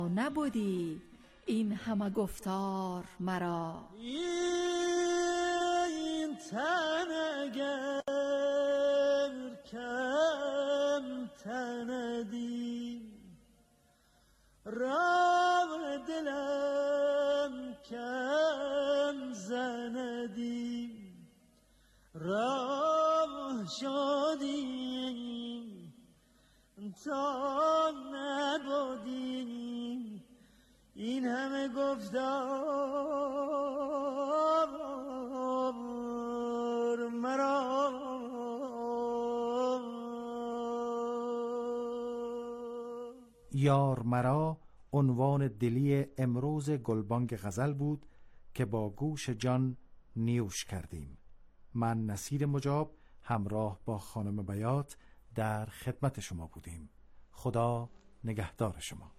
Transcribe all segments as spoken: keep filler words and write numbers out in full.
نبودی این همه گفتار مرا. این تن اگر کم تندی، راه دلم کم زندی، راه شدیم تا نبودیم این همه گفتار مرا. یار مرا عنوان دلی امروز گلبانگ غزل بود که با گوش جان نیوش کردیم. من نصیر مجاب همراه با خانم بیات در خدمت شما بودیم. خدا نگهدار شما.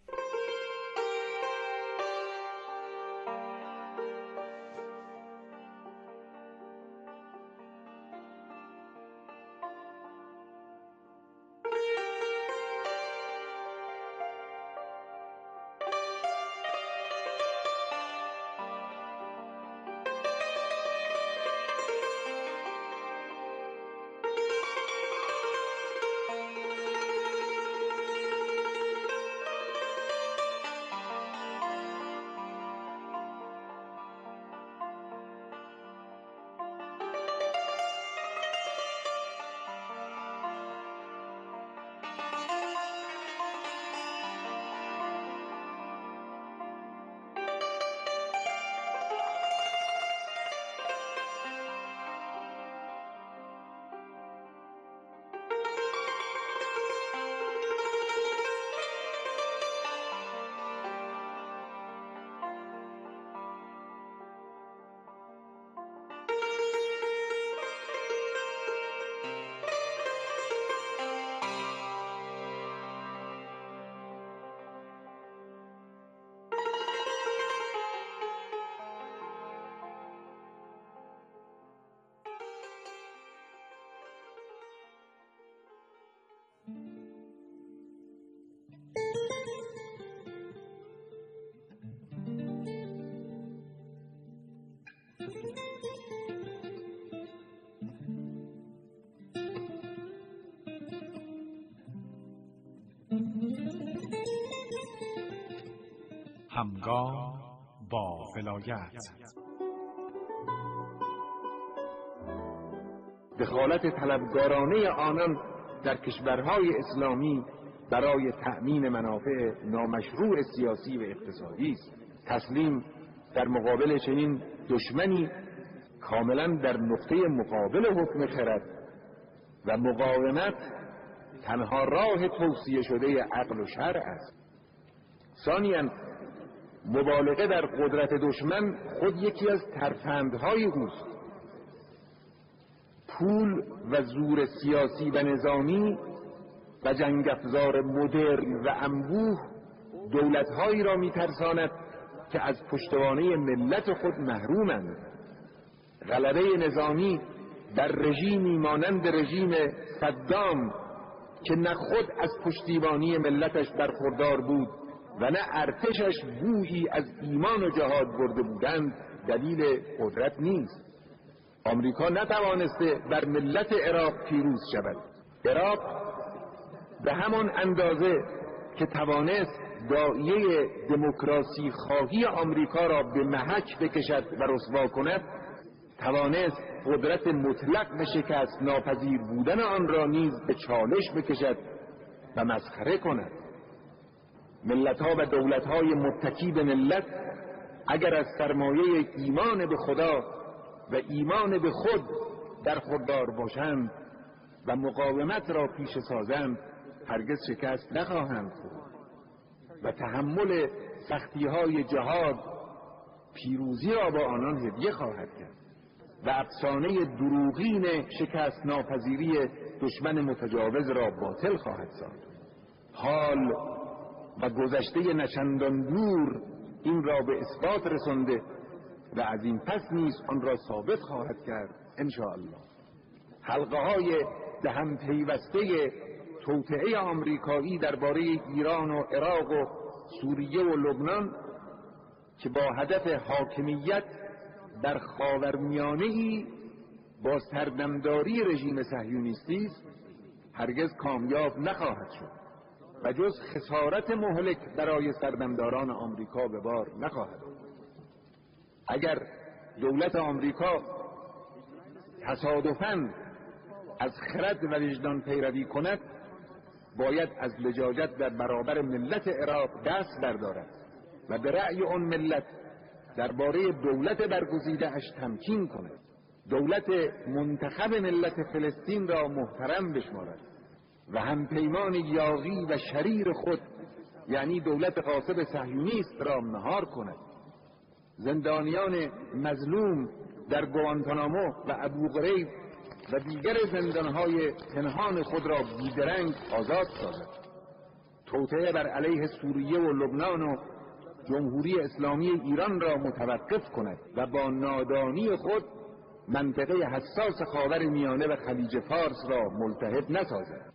همگام با ولایت. دخالت طلبگارانه آنان در کشورهای اسلامی برای تأمین منافع نامشروع سیاسی و اقتصادی است. تسلیم در مقابل چنین دشمنی کاملا در نقطه مقابل حکم خرد و مقاومت تنها راه توصیه شده عقل و شرع است. ثانیاً مبالغه در قدرت دشمن خود یکی از ترفندهای اوست. پول و زور سیاسی و نظامی و جنگ افزار مدرن و انبوه دولت‌هایی را می‌ترساند که از پشتوانه ملت خود محرومند. غلبه نظامی در رژیمی مانند رژیم صدام که نه خود از پشتیبانی ملتش برخوردار بود و نه ارتشش بویی از ایمان و جهاد برده بودند دلیل قدرت نیست. آمریکا نتوانسته بر ملت عراق پیروز شود. عراق به همان اندازه که توانست داعیه دموکراسی خواهی آمریکا را به محک بکشد و رسوا کند، توانست قدرت مطلق به شکست ناپذیر بودن آن را نیز به چالش بکشد و مسخره کند. ملت‌ها و دولت‌های متکی به ملت اگر از سرمایه ایمان به خدا و ایمان به خود درخوردار باشند و مقاومت را پیش سازند هرگز شکست نخواهند خورد و تحمل سختی‌های جهاد پیروزی را با آنان هدیه خواهد کرد و افسانه دروغین شکست ناپذیری دشمن متجاوز را باطل خواهد ساخت. حال و گذشته نچندان دور این را به اثبات رسانده و از این پس نیز آن را ثابت خواهد کرد انشاءالله. حلقه های دهم پیوسته توطئه آمریکایی درباره ایران و عراق و سوریه و لبنان که با هدف حاکمیت در خاورمیانه‌ای با سردمداری رژیم صهیونیستی است هرگز کامیاب نخواهد شد و جز خسارت مهلک برای سردمداران آمریکا به بار نخواهد. اگر دولت آمریکا تصادفاً از خرد و وجدان پیروی کند، باید از لجاجت در برابر ملت عراق دست بردارد و به رأی آن ملت درباره دولت برگزیده اش تمکین کند، دولت منتخب ملت فلسطین را محترم بشمارد و همپیمان یاغی و شریر خود یعنی دولت غاصب صهیونیست را مهار کند، زندانیان مظلوم در گوانتانامو و ابو غریب و دیگر زندانهای پنهان خود را بیدرنگ آزاد سازد، توطئه بر علیه سوریه و لبنان و جمهوری اسلامی ایران را متوقف کند و با نادانی خود منطقه حساس خاور میانه و خلیج فارس را ملتهب نسازد.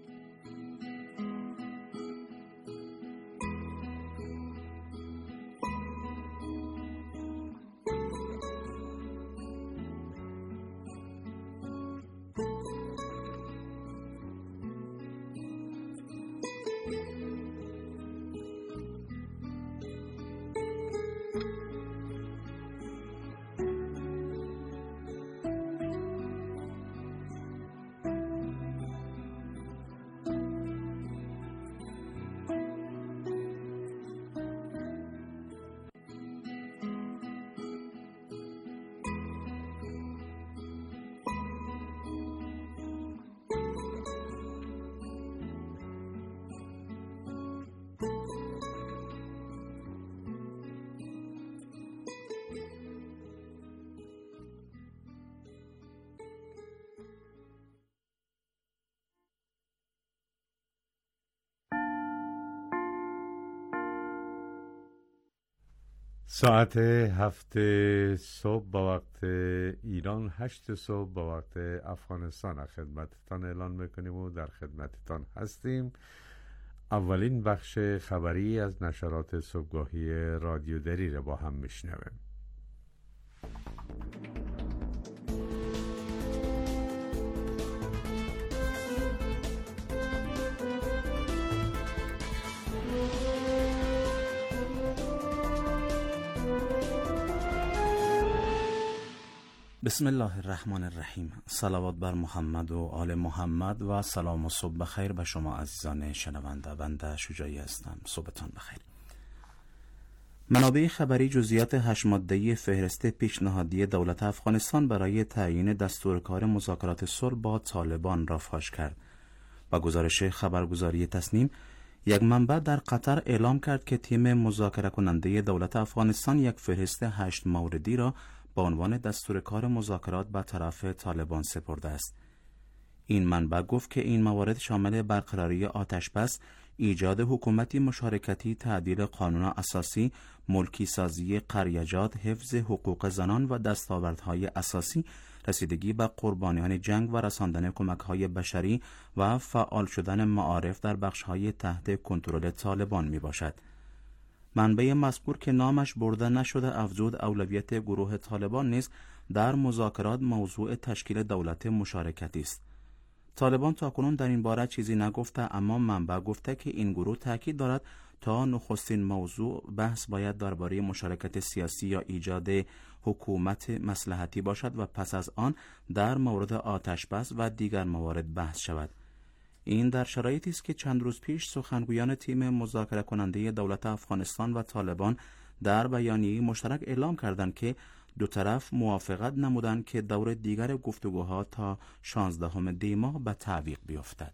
ساعت هفت صبح با وقت ایران، هشت صبح با وقت افغانستان خدمتتان اعلان میکنیم و در خدمتتان هستیم. اولین بخش خبری از نشرات صبحگاهی رادیو دری را با هم میشنویم. بسم الله الرحمن الرحیم. صلوات بر محمد و آل محمد و سلام و صبح بخیر به شما عزیزان شنونده. بنده شجاعی هستم. صبحتان بخیر. منابع خبری جزئیات هشت ماده‌ای فهرست پیشنهادی دولت افغانستان برای تعیین دستورکار مذاکرات صلح با طالبان را فاش کرد. با گزارش خبرگزاری تصنیم، یک منبع در قطر اعلام کرد که تیم مذاکره کننده دولت افغانستان یک فهرست هشت موردی را با عنوان دستورکار مذاکرات به طرف طالبان سپرده است. این منبع گفت که این موارد شامل برقراری آتش بس، ایجاد حکومتی مشارکتی، تعدیل قانون اساسی، ملکی سازی قریجات، حفظ حقوق زنان و دستاوردهای اساسی، رسیدگی به قربانیان جنگ و رساندن کمک‌های بشری و فعال شدن معارف در بخش‌های تحت کنترل طالبان میباشد. منبع مذکور که نامش برده نشده افزود اولویت گروه طالبان نیز در مذاکرات موضوع تشکیل دولت مشارکتی است. طالبان تاکنون در این باره چیزی نگفته، اما منبع گفته که این گروه تاکید دارد تا نخستین موضوع بحث باید درباره مشارکت سیاسی یا ایجاد حکومت مصلحتی باشد و پس از آن در مورد آتش بس و دیگر موارد بحث شود. این در شرایطی است که چند روز پیش سخنگویان تیم مذاکره کننده دولت افغانستان و طالبان در بیانیه مشترک اعلام کردند که دو طرف موافقت نمودند که دور دیگر گفتگوها تا شانزدهم دی ماه به تعویق بیفتد.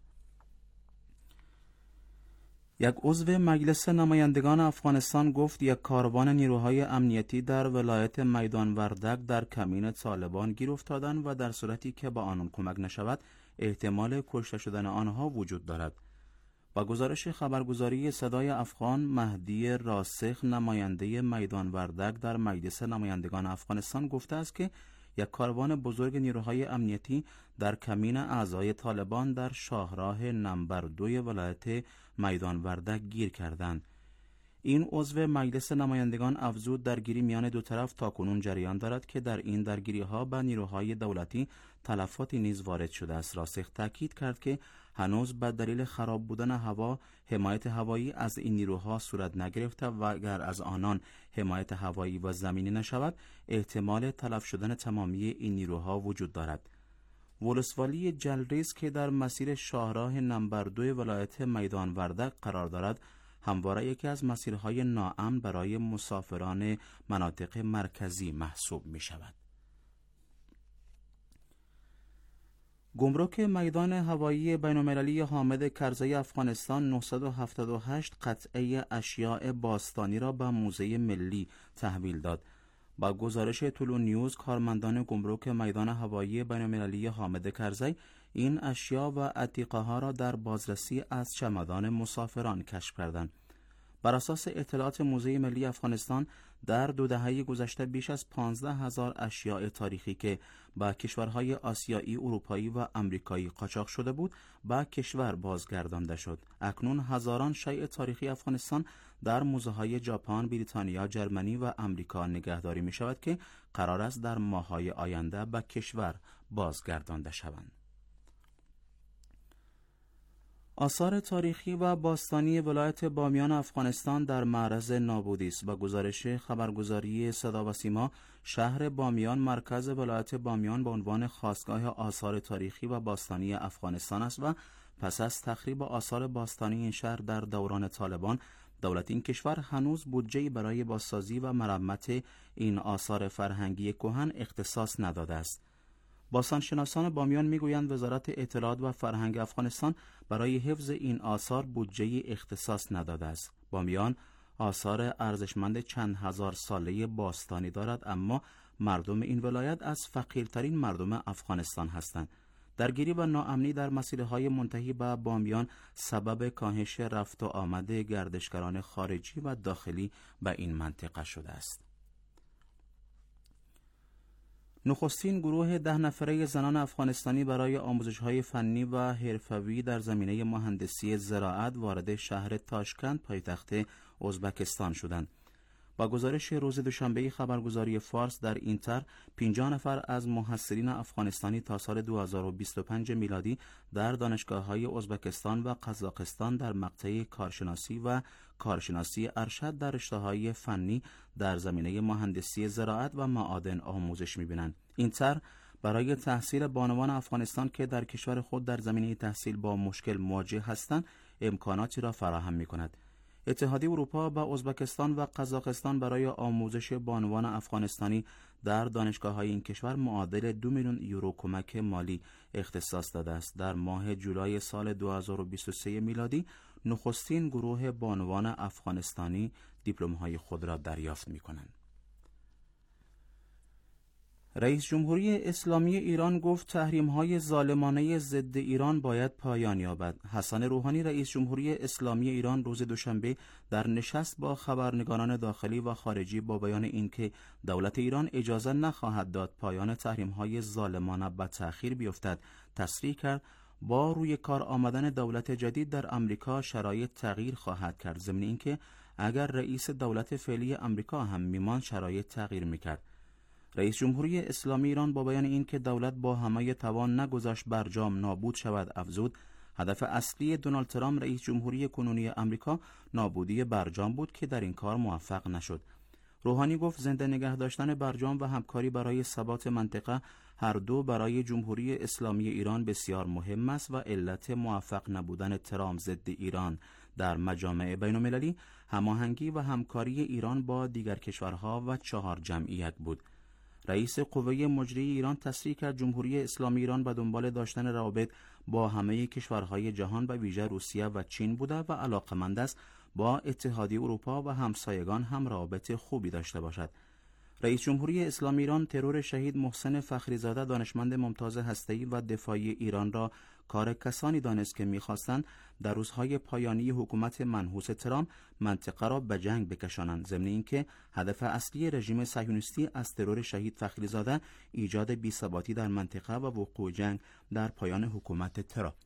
یک عضو مجلس نمایندگان افغانستان گفت یک کاروان نیروهای امنیتی در ولایت میدان وردک در کمین طالبان گیر افتادند و در صورتی که با آنان کمک نشود احتمال کشته شدن آنها وجود دارد. با گزارش خبرگزاری صدای افغان، مهدی راسخ نماینده میدان وردک در مجلس نمایندگان افغانستان گفته است که یک کاروان بزرگ نیروهای امنیتی در کمین اعضای طالبان در شاهراه نمبر دوی ولایت میدان وردک گیر کردند. این عضو مجلس نمایندگان افزود درگیری میان دو طرف تاکنون جریان دارد که در این درگیری‌ها به نیروهای دولتی تلفاتی نیز وارد شده است. راسخ تاکید کرد که هنوز به دلیل خراب بودن هوا حمایت هوایی از این نیروها صورت نگرفته و اگر از آنان حمایت هوایی و زمینی نشود احتمال تلف شدن تمامی این نیروها وجود دارد. ولسوالی جلریز که در مسیر شاهراه نمبر دو ولایت میدان وردک قرار دارد همواره یکی از مسیرهای ناامن برای مسافران مناطق مرکزی محسوب می شود. گمرک میدان هوایی بین‌المللی حامد کرزی افغانستان نهصد و هفتاد و هشت قطعه اشیاء باستانی را به موزه ملی تحویل داد. با گزارش طلوع نیوز، کارمندان گمرک میدان هوایی بین‌المللی حامد کرزی این اشیا و عتیقه ها را در بازرسی از چمدان مسافران کشف کردند. بر اساس اطلاعات موزه ملی افغانستان در دو دهه گذشته بیش از پانزده هزار اشیاء تاریخی که با کشورهای آسیایی، اروپایی و امریکایی قاچاق شده بود به کشور بازگردانده شد. اکنون هزاران شیء تاریخی افغانستان در موزه‌های ژاپن، بریتانیا، جرمنی و امریکا نگهداری می شود که قرار است در ماه‌های آینده به کشور بازگردانده شوند. آثار تاریخی و باستانی ولایت بامیان افغانستان در معرض نابودی است. با گزارش خبرگزاری صدا و سیما، شهر بامیان مرکز ولایت بامیان به عنوان خاستگاه آثار تاریخی و باستانی افغانستان است و پس از تخریب آثار باستانی این شهر در دوران طالبان، دولت این کشور هنوز بودجه‌ای برای بازسازی و مرمت این آثار فرهنگی کهن اختصاص نداده است. باستانشناسان بامیان میگویند وزارت اطلاعات و فرهنگ افغانستان برای حفظ این آثار بودجه اختصاص نداده است. بامیان آثار ارزشمند چند هزار ساله باستانی دارد، اما مردم این ولایت از فقیرترین مردم افغانستان هستند. درگیری و ناامنی در مسیرهای منتهی به بامیان سبب کاهش رفت و آمد گردشگران خارجی و داخلی به این منطقه شده است. نخستین گروه ده نفره زنان افغانستانی برای آموزش‌های فنی و حرفوی در زمینه مهندسی زراعت وارد شهر تاشکند پایتخت ازبکستان شدند. با گزارش روز دوشنبه خبرگزاری فارس، در این طرح پنجاه نفر از محصلین افغانستانی تا سال دو هزار و بیست و پنج میلادی در دانشگاه‌های ازبکستان و قزاقستان در مقطع کارشناسی و کارشناسی ارشد در رشته‌های فنی در زمینه مهندسی زراعت و معادن آموزش می‌بینند. این طرح برای تحصیل بانوان افغانستان که در کشور خود در زمینه تحصیل با مشکل مواجه هستند امکاناتی را فراهم می‌کند. اتحادیه اروپا با ازبکستان و قزاقستان برای آموزش بانوان افغانستانی در دانشگاه‌های این کشور معادل دو میلیون یورو کمک مالی اختصاص داده است. در ماه جولای سال دو هزار و بیست و سه میلادی نخستین گروه بانوان افغانستانی دیپلم‌های خود را دریافت می‌کنند. رئیس جمهوری اسلامی ایران گفت تحریم‌های ظالمانه ضد ایران باید پایان یابد. حسن روحانی رئیس جمهوری اسلامی ایران روز دوشنبه در نشست با خبرنگاران داخلی و خارجی با بیان اینکه دولت ایران اجازه نخواهد داد پایان تحریم‌های ظالمانه به تأخیر بیفتد، تصریح کرد با روی کار آمدن دولت جدید در امریکا شرایط تغییر خواهد کرد، ضمن اینکه اگر رئیس دولت فعلی امریکا هم میمان شرایط تغییر میکرد. رئیس جمهوری اسلامی ایران با بیان این که دولت با همه توان نگذاشت برجام نابود شود افزود هدف اصلی دونالد ترامپ رئیس جمهوری کنونی امریکا نابودی برجام بود که در این کار موفق نشد. روحانی گفت زنده نگه داشتن برجام و همکاری برای ثبات منطقه هر دو برای جمهوری اسلامی ایران بسیار مهم است و علت موفق نبودن ترامپ ضد ایران در مجامع بین‌المللی هماهنگی و همکاری ایران با دیگر کشورها و چهار جمعیت بود. رئیس قوه مجریه ایران تصریح کرد جمهوری اسلامی ایران به دنبال داشتن روابط با همه کشورهای جهان و ویژه روسیه و چین بوده و علاقمند است با اتحادیه اروپا و همسایگان هم روابط خوبی داشته باشد. رئیس جمهوری اسلامی ایران ترور شهید محسن فخریزاده دانشمند ممتاز هسته‌ای و دفاعی ایران را کار کسانی دانست که می‌خواستند در روزهای پایانی حکومت منحوس ترامپ منطقه را به جنگ بکشانند، ضمن اینکه هدف اصلی رژیم صهیونیستی از ترور شهید فخریزاده ایجاد بی‌ثباتی در منطقه و وقوع جنگ در پایان حکومت ترامپ.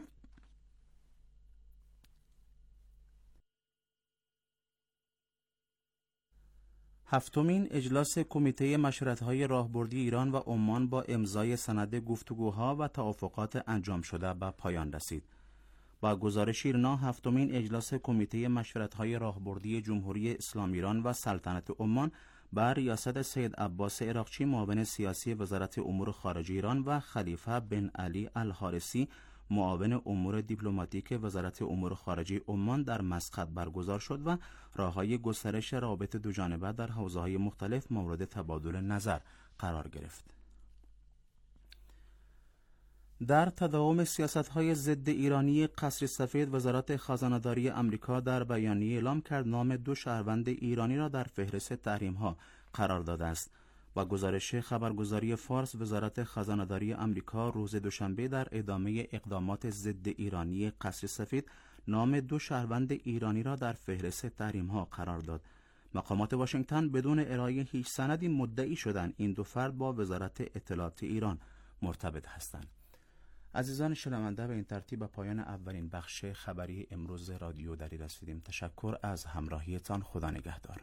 هفتمین اجلاس کمیته مشورت‌های راهبردی ایران و عمان با امضای سند گفتگوها و توافقات انجام شده به پایان رسید. با گزارش ایرنا، هفتمین اجلاس کمیته مشورت‌های راهبردی جمهوری اسلامی ایران و سلطنت عمان بر ریاست سید عباس عراقچی معاون سیاسی وزارت امور خارجه ایران و خلیفه بن علی الحارثی معاون امور دیپلماتیک وزارت امور خارجه عمان در مسقط برگزار شد و راههای گسترش روابط دوجانبه در حوزه‌های مختلف مورد تبادل نظر قرار گرفت. در تداوم سیاست‌های ضد ایرانی قصر سفید، وزارت خزانه‌داری آمریکا در بیانیه اعلام کرد نام دو شهروند ایرانی را در فهرست تحریم‌ها قرار داده است. با گزارش خبرگزاری فارس، وزارت خزانه‌داری آمریکا روز دوشنبه در ادامه اقدامات ضد ایرانی قصر سفید نام دو شهروند ایرانی را در فهرست تحریم‌ها قرار داد. مقامات واشنگتن بدون ارائه هیچ سندی مدعی شدند این دو فرد با وزارت اطلاعات ایران مرتبط هستند. عزیزان شنونده، به این ترتیب به پایان اولین بخش خبری امروز رادیو دری رسیدیم. تشکر از همراهیتان. خدا نگهدار.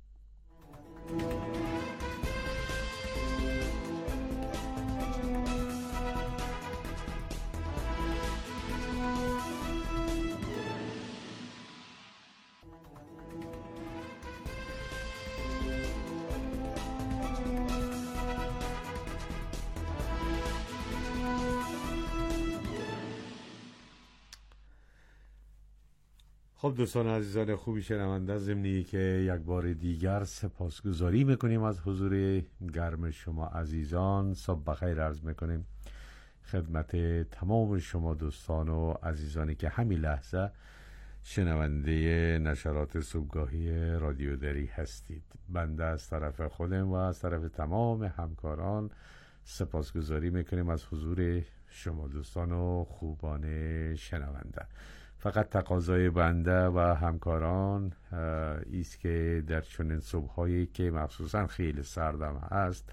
خب دوستان عزیزان خوبی شنونده، ضمنی که یک بار دیگر سپاسگزاری میکنیم از حضور گرم شما عزیزان. صبح بخیر عرض میکنیم خدمت تمام شما دوستان و عزیزانی که همین لحظه شنونده نشرات صبحگاهی رادیو دری هستید. بنده از طرف خودم و از طرف تمام همکاران سپاسگزاری میکنیم از حضور شما دوستان و خوبان شنونده. فقط تقاضای بنده و همکاران ایست که در چنین صبح‌هایی که مخصوصا خیلی سردم هست،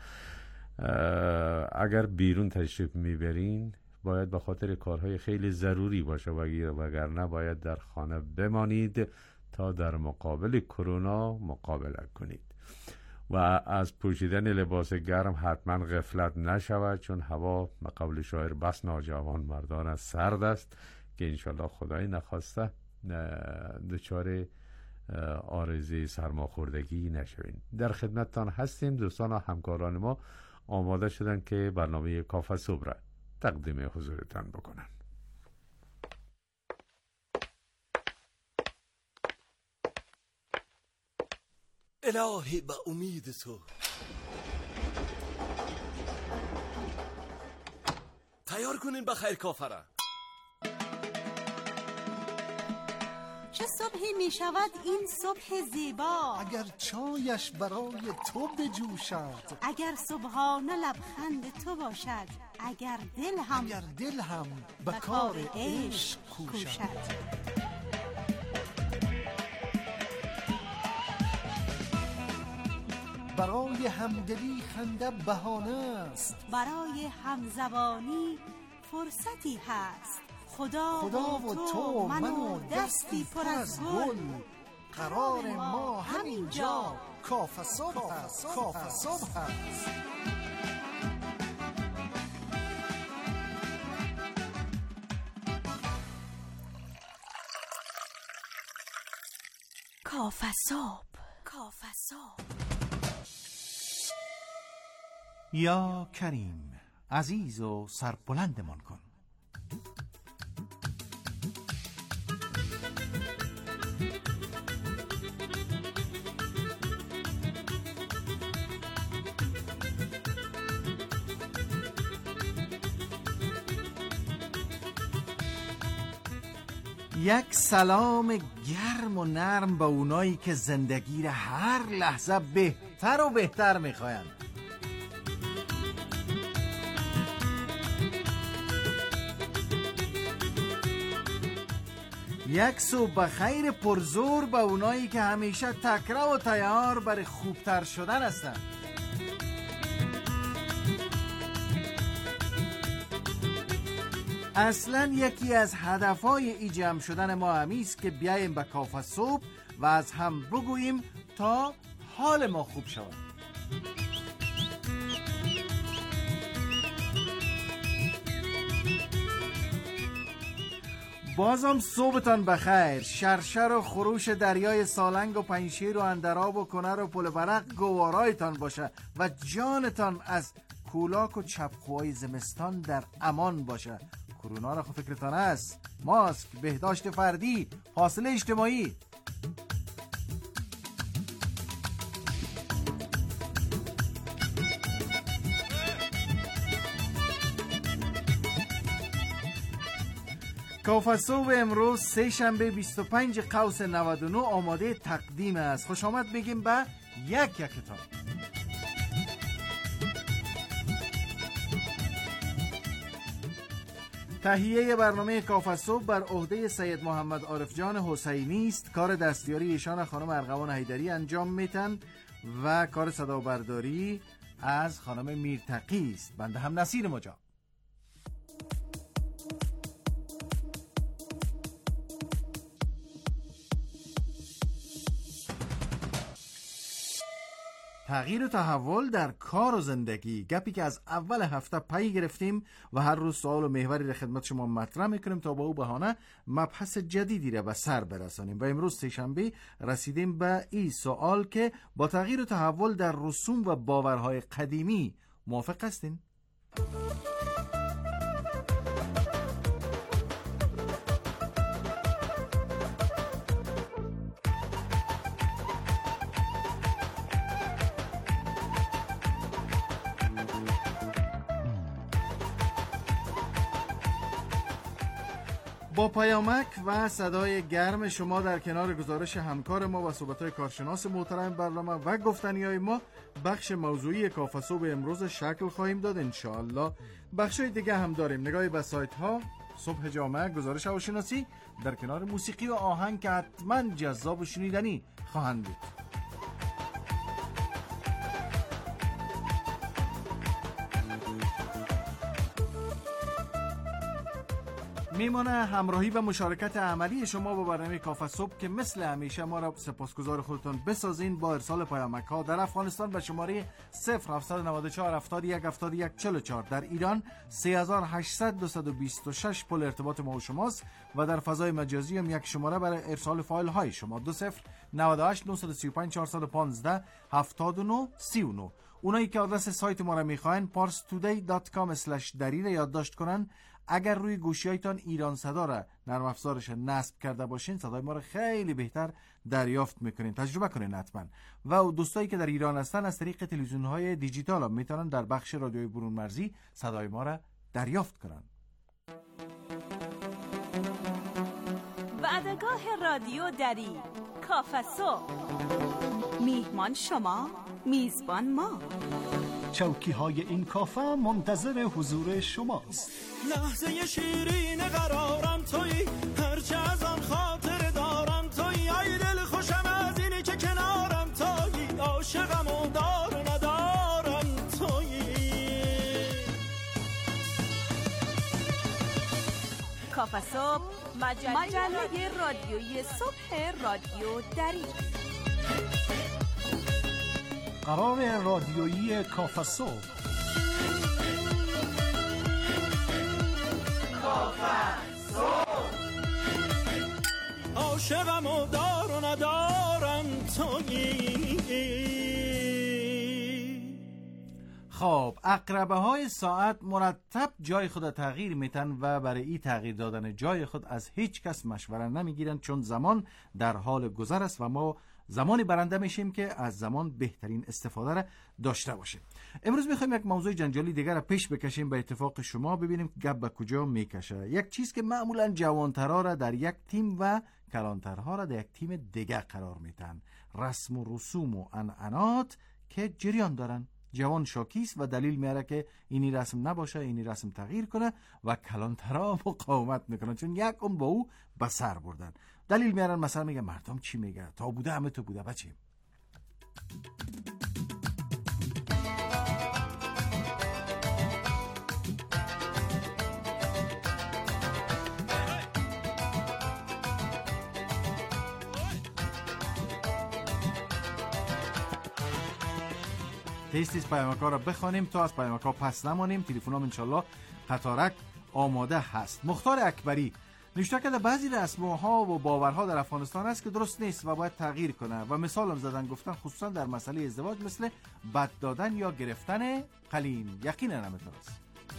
اگر بیرون تشریف میبرین باید به خاطر کارهای خیلی ضروری باشه، وگرنه باید در خانه بمانید تا در مقابل کرونا مقابله کنید و از پوشیدن لباس گرم حتما غفلت نشود، چون هوا به قول شاعر بس ناجوان مردان سرد است که انشالله خدای نخواسته دچار آرزه سرماخوردگی نشوین. در خدمتتان هستیم. دوستان و همکاران ما آماده شدن که برنامه کافه صبح را تقدیم حضورتان بکنن. الهی به امید تو تیار کنین بخیر کافه را. چه صبحی می شود این صبح زیبا، اگر چایش برای تو بجوشد، اگر صبحانه لبخند تو باشد، اگر دل هم اگر دل هم به کار عشق کوشد. برای همدلی خنده بهانه است، برای همزبانی فرصتی هست. خدا, خدا و تو من و دستی پر از گل، قرار ما همین جا کافه صبح است. کافه صبح است. کافه صبح. کافه صبح. یا کریم، عزیز و سربلندمان کن. یک سلام گرم و نرم به اونایی که زندگی را هر لحظه بهتر و بهتر میخواین. یک صبح خیر پرزور به اونایی که همیشه تکره و تیار برای خوبتر شدن هستن. اصلا یکی از هدفهای ای جمع شدن ما همیست که بیاییم به کافه صبح و از هم بگوییم تا حال ما خوب شود. بازم صبحتان بخیر. شرشر و خروش دریای سالنگ و پنشیر و اندراب و کنر و پل برق گوارایتان باشه و جانتان از کولاک و چپخوهای زمستان در امان باشه. کرونا را خود فکرتان است. ماسک، بهداشت فردی، فاصله اجتماعی. کافه‌صبح امروز سه شنبه بیست و پنج قوس نود و نه آماده تقدیم است. خوش آمد بگیم به یک یکتان. تهیه برنامه کافه‌صبح بر عهده سید محمد عارف جان حسینی است. کار دستیاری ایشان خانم ارغوان حیدری انجام میتن و کار صدا برداری از خانم میرتقی است. بنده هم نصیر مجاب. تغییر و تحول در کار و زندگی، گپی که از اول هفته پی گرفتیم و هر روز سوال و محوری را خدمت شما مطرح میکنیم تا با او بهانه مبحث جدیدی را به سر برسانیم. و امروز سه‌شنبه رسیدیم به این سوال که با تغییر و تحول در رسوم و باورهای قدیمی موافق هستین؟ با پیامک و صدای گرم شما در کنار گزارش همکار ما و صحبت‌های کارشناس محترم برنامه و گفتنی‌های ما بخش موضوعی کافه‌صبح امروز شکل خواهیم داد انشاءالله. بخش‌های دیگه هم داریم، نگاهی به سایت‌ها، صبح جامعه، گزارش هواشناسی در کنار موسیقی و آهنگ که حتما جذاب و شنیدنی خواهند بود. میمانه همراهی و مشارکت عملی شما با برنامه کافه‌صبح که مثل همیشه ما را سپاسگزار خودتان بسازین با ارسال پیامک ها در افغانستان به شماره صفر هفت نه چهار هفتاد و یک هفتاد و یک چهل و چهار، در ایران سه هزار و هشتصد دویست و بیست و شش پل ارتباط ما و شماست و در فضای مجازی هم یک شماره برای ارسال فایل های شما دو صفر نود و هشت نهصد و سی و پنج چهارصد و پانزده هفتاد و نه سی و نه. اونایی که آدرس سایت ما را میخواین پارس تودی دات کام اسلش دری را یادداشت کنن. اگر روی گوشی‌هایتان ایران صدا را نرم افزارش نصب کرده باشین صدای ما را خیلی بهتر دریافت میکنین. تجربه کنین حتما. و دوستایی که در ایران هستن از طریق تلویزیون‌های دیجیتال هم میتونن در بخش رادیوی برون مرزی صدای ما را دریافت کنن. وعدگاه رادیو دری، کافه‌صبح. میهمان شما، میزبان ما. چوکی های این کافه منتظر حضور شماست. لحظه شیرین قرارم تویی، هرچه از آن خاطر دارم تویی، ای دل خوشم از اینی که کنارم تویی، عاشقم و دار و ندارم تویی. کافه‌صبح، مجله, مجله رادیویی صبح رادیو دری. قرار رادیویی کافه‌صبح. کافه‌صبح. عاشقم و دار و ندارم تویی. خب عقربه های ساعت مرتب جای خود تغییر میتن و برای این تغییر دادن جای خود از هیچ کس مشوره نمیگیرن، چون زمان در حال گذر است و ما زمانی برنده میشیم که از زمان بهترین استفاده را داشته باشیم. امروز میخوایم یک موضوع جنجالی دیگر را پیش بکشیم به اتفاق شما، ببینیم گپ به کجا میکشه. یک چیز که معمولا جوانترها را در یک تیم و کلانترها را در یک تیم دیگر قرار میتن. رسم و رسوم و عنعنات که جریان دارن. جوان شاکیست و دلیل میاره که اینی رسم نباشه، اینی رسم تغییر کنه و کلانترها مقاومت میکنن چون یک اون با او به سر بردن. دلیل میارن، مثلا میگه مردم چی میگه، تا بوده همه تو بوده بچه. تیز تیز پیامک‌ها را بخوانیم تا از پیامک‌ها پس نمانیم. تلفن‌ها انشالله قطارک آماده هست. مختار اکبری نوشته که بعضی رسم‌ها و باورها در افغانستان است که درست نیست و باید تغییر کنه و مثال هم زدن گفتن خصوصا در مسئله ازدواج مثل بد دادن یا گرفتن قلین. یقینا همینطور است.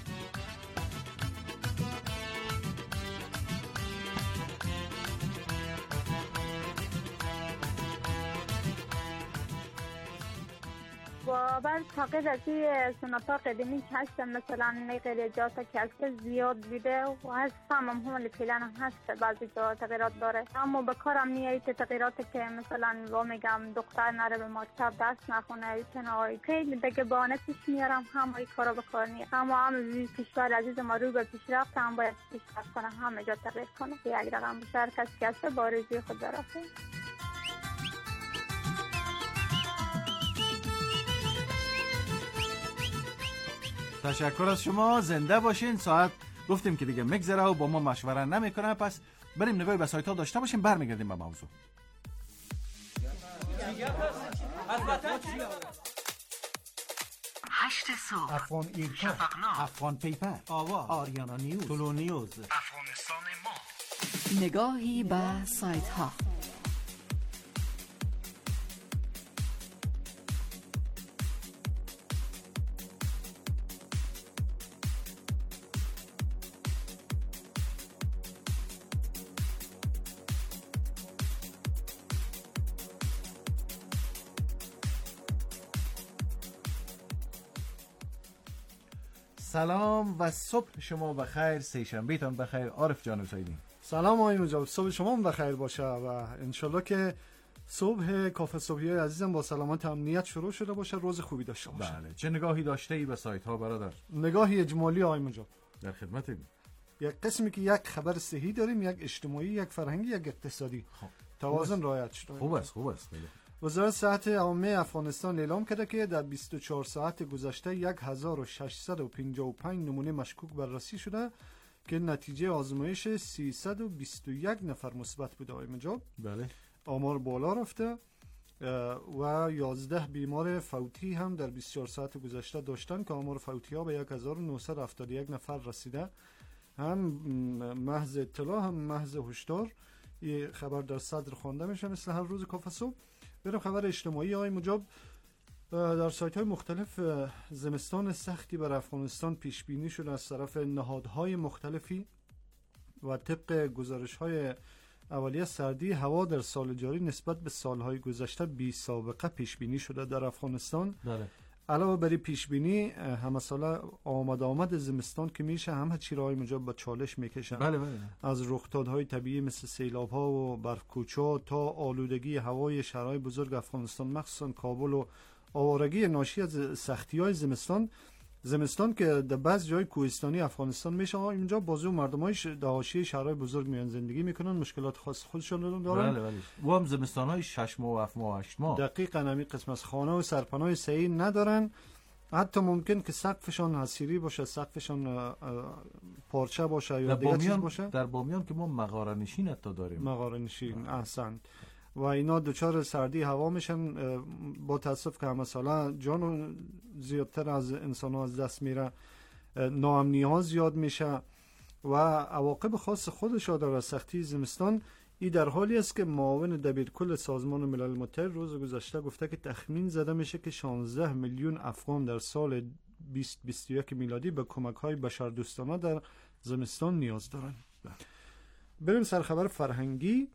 باور تغییر از این سنت‌ها قدیمی که هستن مثلا غیر جاتا که از زیاد بوده و هست هم هم فعلا هست بعضی جا تغییرات داره، اما به کارم میایید تغییراتی که مثلا با میگم دختر نره به مکتب دست نخونه ایتنای خیلی دیگه بانه پیش میارم هم این کارا بکنی، اما هم کشور عزیز ما رو به پیشرفت هم باید پیشرفت کنه، همه جا تغییر کنه. یک رقم بشار کسی که هست با آرزوی خود برسه. تشکر از شما، زنده باشین. ساعت گفتیم که دیگه میگذره و با ما مشوره نمیکنه، پس بریم نگاهی به سایت ها داشته باشیم، برمیگردیم به موضوع. هشت صبح، افغان ایرکا، شفقنامه، افغان پیپر، آوا، آریانا نیوز، طلو نیوز، افغانستان ما. نگاهی به سایت ها. سلام و صبح شما بخیر، سه شنبهتون بخیر. عارف جان حسینی. سلام آقای مجاب، صبح شما هم بخیر باشه و انشالله که صبح کافه صبحی عزیزم با سلامت امنیت شروع شده باشه، روز خوبی داشته باشه. بله. چه نگاهی داشته ای به سایت ها برادر؟ نگاهی اجمالی آقای مجاب. در خدمتیم. یک قسمی که یک خبر صحیح داریم، یک اجتماعی، یک فرهنگی، یک اقتصادی. خب. توازن رعایت شده. خوب است، خوب است. وزارت صحت عامه افغانستان اعلام کرده که در بیست و چهار ساعت گذشته یک هزار و ششصد و پنجاه و پنج نمونه مشکوک بررسی شده که نتیجه آزمایش سیصد و بیست و یک نفر مثبت بوده. آقای مجاب. بله. آمار بالا رفته و یازده بیمار فوتی هم در بیست و چهار ساعت گذشته داشتن که آمار فوتی ها به یک هزار و نهصد و هفتاد و یک نفر رسیده. هم محض اطلاع هم محض هشدار. یه خبر در صدر خوانده میشه مثل هر روز کافه صبح. بریم خبر اجتماعی. های مجاب در سایت های مختلف زمستان سختی بر افغانستان پیش بینی شده از طرف نهادهای مختلفی و طبق گزارش های اولیه سردی هوا در سال جاری نسبت به سالهای گذشته بی سابقه پیش بینی شده در افغانستان. بله. علاوه بر پیش بینی همه ساله آمد آمد زمستان که میشه همه چی را های مجاب به چالش میکشن. بله بله. از رخدادهای طبیعی مثل سیلاب ها و برفکوچا تا آلودگی هوای شهرهای بزرگ افغانستان مخصوصا کابل و آوارگی ناشی از سختی های زمستان زمستان که در بعض جای کوهستانی افغانستان میشه. اینجا بازو مردمای در حاشیه شهرهای بزرگ میان زندگی میکنن، مشکلات خاص خودشون دارن. بله بله. و هم زمستان های شش ماه و هفت ماه و هشت ماه دقیقاً همین قسم از خانه و سرپناه صحیح ندارن. حتی ممکن که سقفشان حصیری باشه، سقفشان پارچه باشه یا دیگه چیز باشه. در بامیان که ما مغاره نشین حتی داریم. مغاره نشین احسن. و اینا دوچار سردی هوا میشن. با تاسف که مثلا جان زیادتر از انسان ها از دست میره، ناامنی ها زیاد میشه و عواقب خاص خودش داره. از سختی زمستان ای در حالی است که معاون دبیرکل سازمان ملل متحد روز گذشته گفته که تخمین زده میشه که شانزده میلیون افغان در سال بیست بیست و یک میلادی به کمک های بشردوستانه در زمستان نیاز دارن. بریم سر خبر فرهنگی.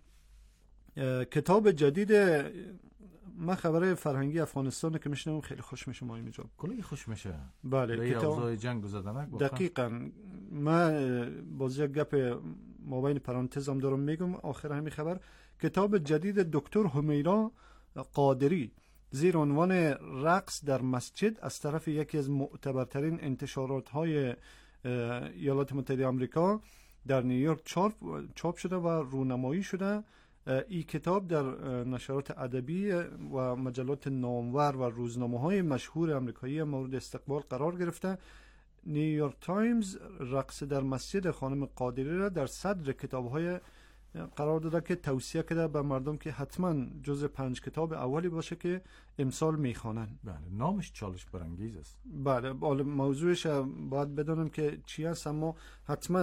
کتاب جدید من خبر فرهنگی افغانستان که میشنم خیلی خوش میشه. ما اینجا کلی خوش میشه. بله. کتاب اوضاع جنگ زدنک. دقیقاً. من باز یک گپ مابین پرانتزم دارم میگم آخر همین خبر. کتاب جدید دکتر همیرا قادری زیر عنوان رقص در مسجد از طرف یکی از معتبرترین انتشارات های ایالات متحده آمریکا در نیویورک چاپ چاپ شده و رونمایی شده. این کتاب در نشرات ادبی و مجلات نامور و روزنامه‌های مشهور آمریکایی مورد استقبال قرار گرفته. نیویورک تایمز رقص در مسجد خانم قادری را در صدر کتاب‌های قرار داده که توصیه کرده به مردم که حتما جز پنج کتاب اولی باشه که امسال میخوانن. بله، نامش چالش برانگیز است. بله، موضوعش باید بدونم که چی است، اما حتما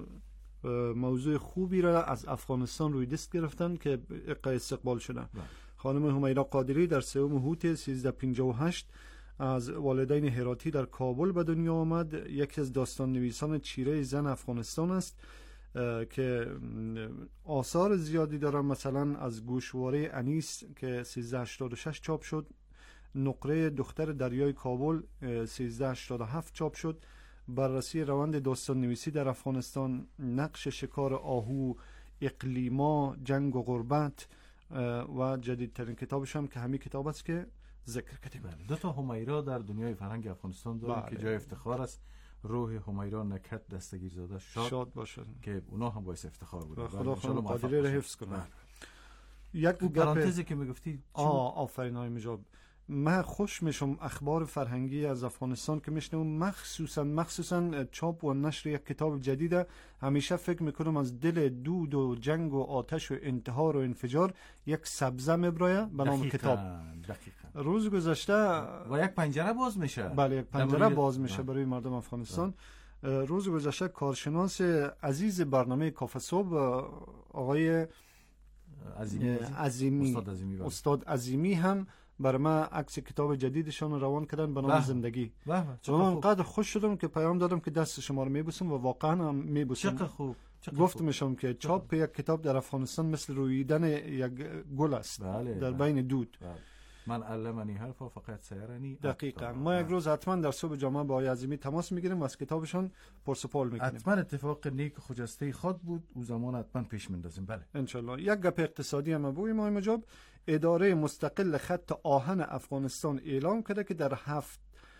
موضوع خوبی را از افغانستان روی دست گرفتن که استقبال شده. بله. خانم همیرا قادری در سوم هوت سیزده پنجاه و هشت از والدین هراتی در کابل به دنیا آمد. یکی از داستان نویسان چیره زن افغانستان است که آثار زیادی داره، مثلا از گوشواره انیس که سیزده هشتاد و شش چاپ شد، نقره دختر دریای کابل سیزده هشتاد و هفت چاپ شد، بررسی روند داستان نویسی در افغانستان، نقش شکار آهو، اقلیما، جنگ و غربت و جدیدترین کتابش هم که همین کتاب است که ذکر کردیم. دو تا همیرا در دنیای فرهنگ افغانستان داریم که جای افتخار است. روح همیرا نکت دستگیر زاده شاد, شاد باشد که اونا هم باعث افتخار بوده. خدا خانم قادری را حفظ کنه. یک پرانتزی که میگفتی آه آفرین های مجاب، من خوش میشم اخبار فرهنگی از افغانستان که میشنم، مخصوصا مخصوصا چاپ و نشر یک کتاب جدیده. همیشه فکر میکنم از دل دود و جنگ و آتش و انتحار و انفجار یک سبزه میبرایه به نام کتاب. دقیقاً. روز گذشته و یک پنجره باز میشه. بله، یک پنجره باز میشه برای مردم افغانستان. روز گذشته کارشناس عزیز برنامه کافه صبح آقای عظیمی, عظیمی استاد عظیمی, استاد عظیمی هم برای من عکس کتاب جدیدشان روان کردن به نام زندگی. من انقدر خوش شدم که پیام دادم که دست شما رو میبوسم و واقعا هم میبوسم. چقدر خوب. گفتم میشم که چاپ یک کتاب در افغانستان مثل رویدن یک گل است. بله، در بله. بین دود. بله. من علمنی حرفا فقط سیرنی. دقیقاً. ما یک روز حتما در صبح جمعه با آقای عظیمی تماس میگیریم و از کتابشان پرسپال میکنیم. حتما اتفاق نیک خجسته خود بود، او زمان حتما پیش مندازیم. بله ان شاء الله. یک گپ اقتصادی هم بگویم آقای مجاب. اداره مستقل خط آهن افغانستان اعلام کرده که در هفت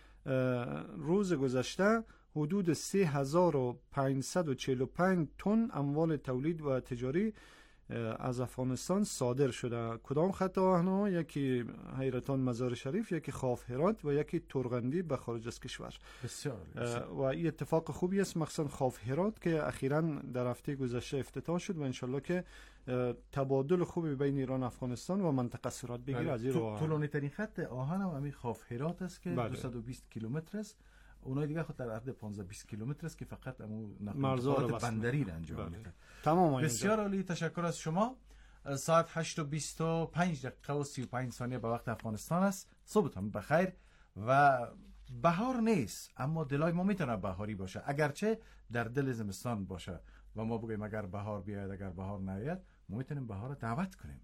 روز گذشته حدود سه هزار و پانصد و چهل و پنج تن اموال تولید و تجاری از افغانستان صادر شده. کدام خط آهن‌ها؟ یکی حیرتان مزار شریف، یکی خاف هرات و یکی ترغندی به خارج از کشور. بسیار, بسیار. و این اتفاق خوبی است، مخصوصا خاف هرات که اخیراً در هفته گذشته افتتاح شد و انشالله که تبادل خوبی بین ایران و افغانستان و منطقه صورت بگیره. از این رو طولانی ترین خط آهن هم همین خاف هرات است که بله. دویست و بیست کیلومتر است. اونای دیگه خود در عرض پانزده بیست کیلومتر است که فقط امو مرزات بندری را انجام میده. تمام. بسیار عالی، تشکر از شما. ساعت هشت و بیست و پنج دقیقه و سی و پنج ثانیه به وقت افغانستان است. صبحتون بخیر. و بهار نیست اما دلای ما میتونه بهاری باشه، اگرچه در دل زمستان باشه و ما بگیم اگر بهار بیاید اگر بهار نیاید، ما میتونیم بهار رو دعوت کنیم.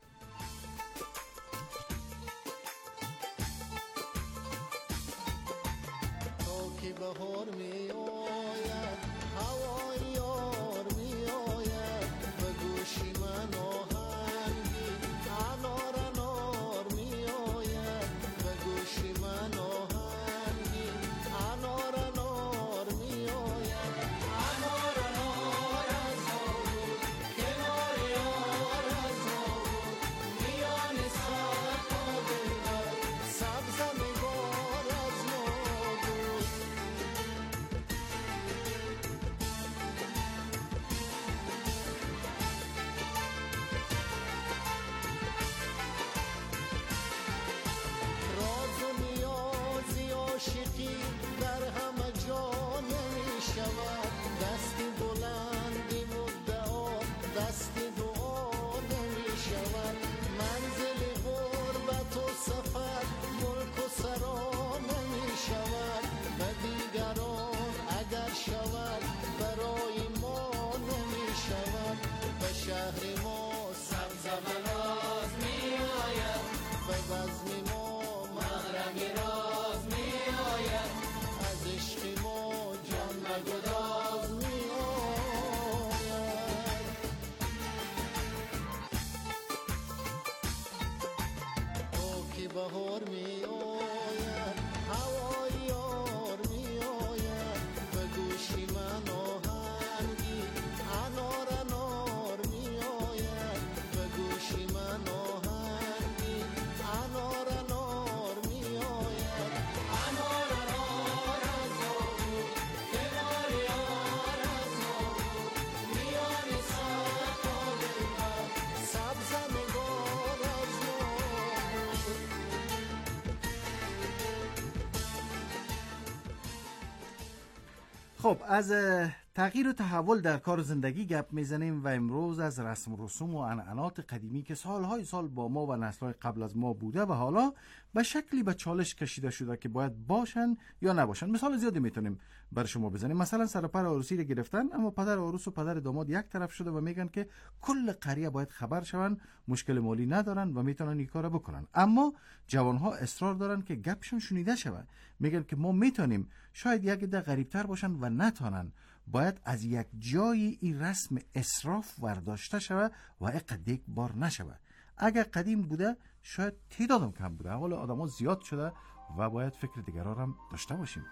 بهار می آید هوای یار می آید به گوشی من آهنگی انار انار می آید به گوشی من آهنگی انار انار می آید انار انار از آبود کنار یار از آبود میان سر تا دلبر سبز نگار از ما بود. راز و نیازی عاشقی در همه جا نمی شود، دستی بلندی مدعا دستی دعا نمی شود، منزل غربت و سفر ملک و سرا نمی شود، به دیگران اگر شود برای ما نمی شود، به شهر ما سبز و راز می آید، به بزم ما محرم راز می آید، از عشق ما جان نگداز می آید. او که بهار می آید هوای یار می آید به گوشی من آهنگی انار انار می آید به گوشی من آهنگی انار انار می آید انار انار از آبود کنار یار از آبود میان سر تا دلبر خب از تغییر و تحول در کار زندگی گپ میزنیم و امروز از رسم و رسوم و عنعنات قدیمی که سالهای سال با ما و نسل‌های قبل از ما بوده و حالا به شکلی به چالش کشیده شده که باید باشن یا نباشن. مثال زیادی میتونیم بر شما بزنیم. مثلا سرپر عروسی رو گرفتن، اما پدر عروس و پدر داماد یک طرف شده و میگن که کل قریه باید خبر شون، مشکل مالی ندارن و میتونن این کارو بکنن. اما جوانها اصرار دارن که گپشون شنیده شود. میگن که ما میتونیم، شاید یک عده غریبتر باشن و نتونن. باید از یک جایی این رسم اسراف ورداشته شود و اقد یک بار نشود. اگر قدیم بوده شاید تعدادم کم بوده، حالا آدما زیاد شده و باید فکر دیگرها هم داشته باشیم.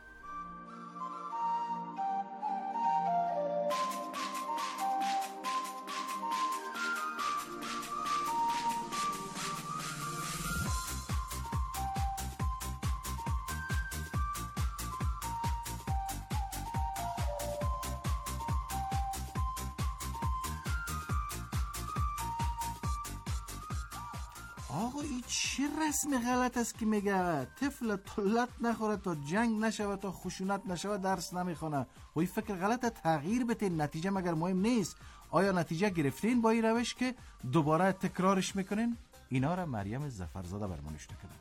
آقا این چه رسم غلط است که میگه طفل طلت نخوره تا جنگ نشود، تا خشونت نشود درس نمیخونه. و این فکر غلطه، تغییر بتین. نتیجه مگر مهم نیست؟ آیا نتیجه گرفتین با این روش که دوباره تکرارش میکنین؟ اینا را مریم ظفرزاده برمان نوشته کرده.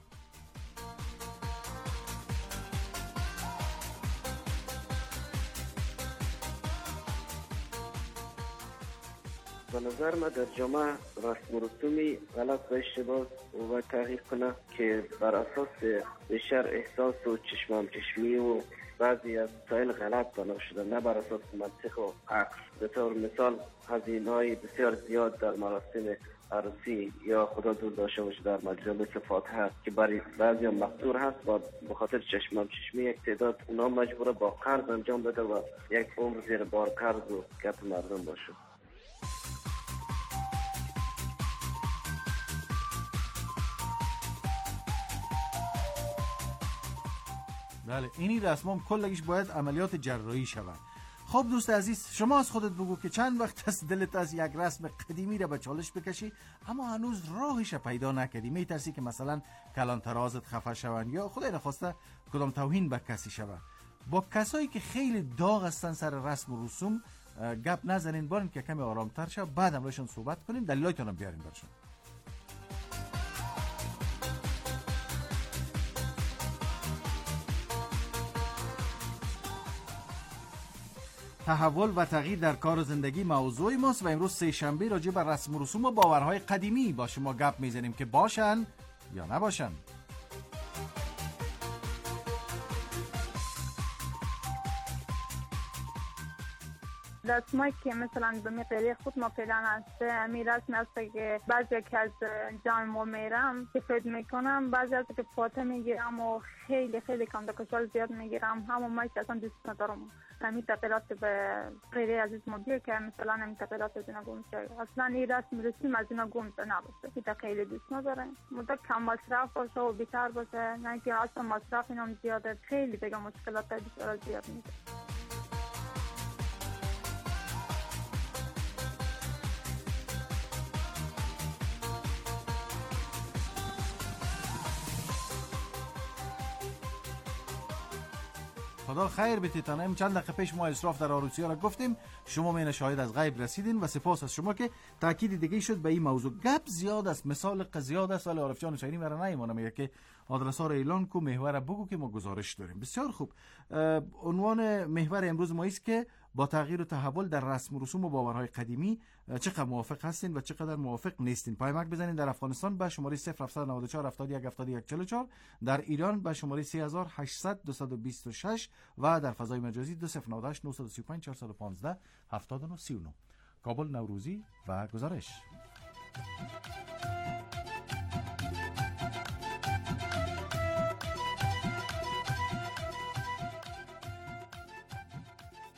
به نظر من در جامعه رسم و رسومی غلط و اشتباه و تغییر کنه که بر اساس بیشتر احساس و چشمام چشمی و بعضی از مسائل غلط بنا شده، نه بر اساس منطق و عقل. به طور مثال هزینه‌های بسیار زیاد در مراسم عروسی یا خدا دور داشته باشه در مجلس فاتحه که برای بعضی هم مقدور هست و به خاطر چشمام چشمی یک تعداد اونا مجبوره با قرض انجام بده و یک عمر زیر بار قرض و گپ مردم باشه. بله، اینی رسمام کلگیش باید عملیات جراحی شود. خب دوست عزیز، شما از خودت بگو که چند وقت از دلت از یک رسم قدیمی را به چالش بکشی اما هنوز راهش پیدا نکردی. میترسی که مثلا کلان ترازت خفه شون یا خدای نخواسته کدام توهین به کسی شود. با کسایی که خیلی داغ هستن سر رسم و رسوم گپ نزنین، بارین که کمی آرامتر شه، بعدم روشون صحبت کنین، دلایلتون هم بیارین برشون. تحول و تغییر در کار و زندگی موضوع ماست و امروز سه شنبه راجع بر رسم و رسوم و باورهای قدیمی با شما گپ میزنیم که باشن یا نباشن. رسمایی که مثلا به مقداری خود ما فعلا هست، امی رسم هست که بعضی که از جان ما میرم که فید میکنم، بعضی از که فاته میگیرم و خیلی خیلی کم دکشال زیاد میگیرم. همون مایی که اصلا دوست ندارم امی تغییرات به غیره عزیز ما بیه که مثلا امی تغییرات از اینا گم شد. اصلا این رسم رسیم از اینا گم شد نباشه. این خیلی دوست ندارم. مدت کم مصرف باشه و بیتر باشه، نه که اصلا مصرف اینم زیاده. خیلی بگم مشکلات بسیار زیاد میده. خدا خیر بتیتانم. چند دقیقه پیش ما اسراف در عروسی ها را گفتیم، شما مین شاهد از غیب رسیدین و سپاس از شما که تاکید دیگه شد به این موضوع. گپ زیاد است، مثال زیاد است، ولی عارف جان شیرین مرا نمیمونه میگه که آدرس ها رو اعلان کو، محور بگو که ما گزارش داریم. بسیار خوب. عنوان محور امروز ما است که با تغییر و تحول در رسم و رسوم و باورهای قدیمی چقدر موافق هستین و چقدر موافق نیستین. پیامک بزنین در افغانستان به شماره صفر هفت نه چهار هفت یک هفت یک چهار چهار، در ایران به شماره سه هزار و هشتصد و دویست و بیست و شش و در فضای مجازی دو صفر نه هشت نه سه پنج چهار یک پنج هفت نه سه نه. کابل نوروزی و گزارش.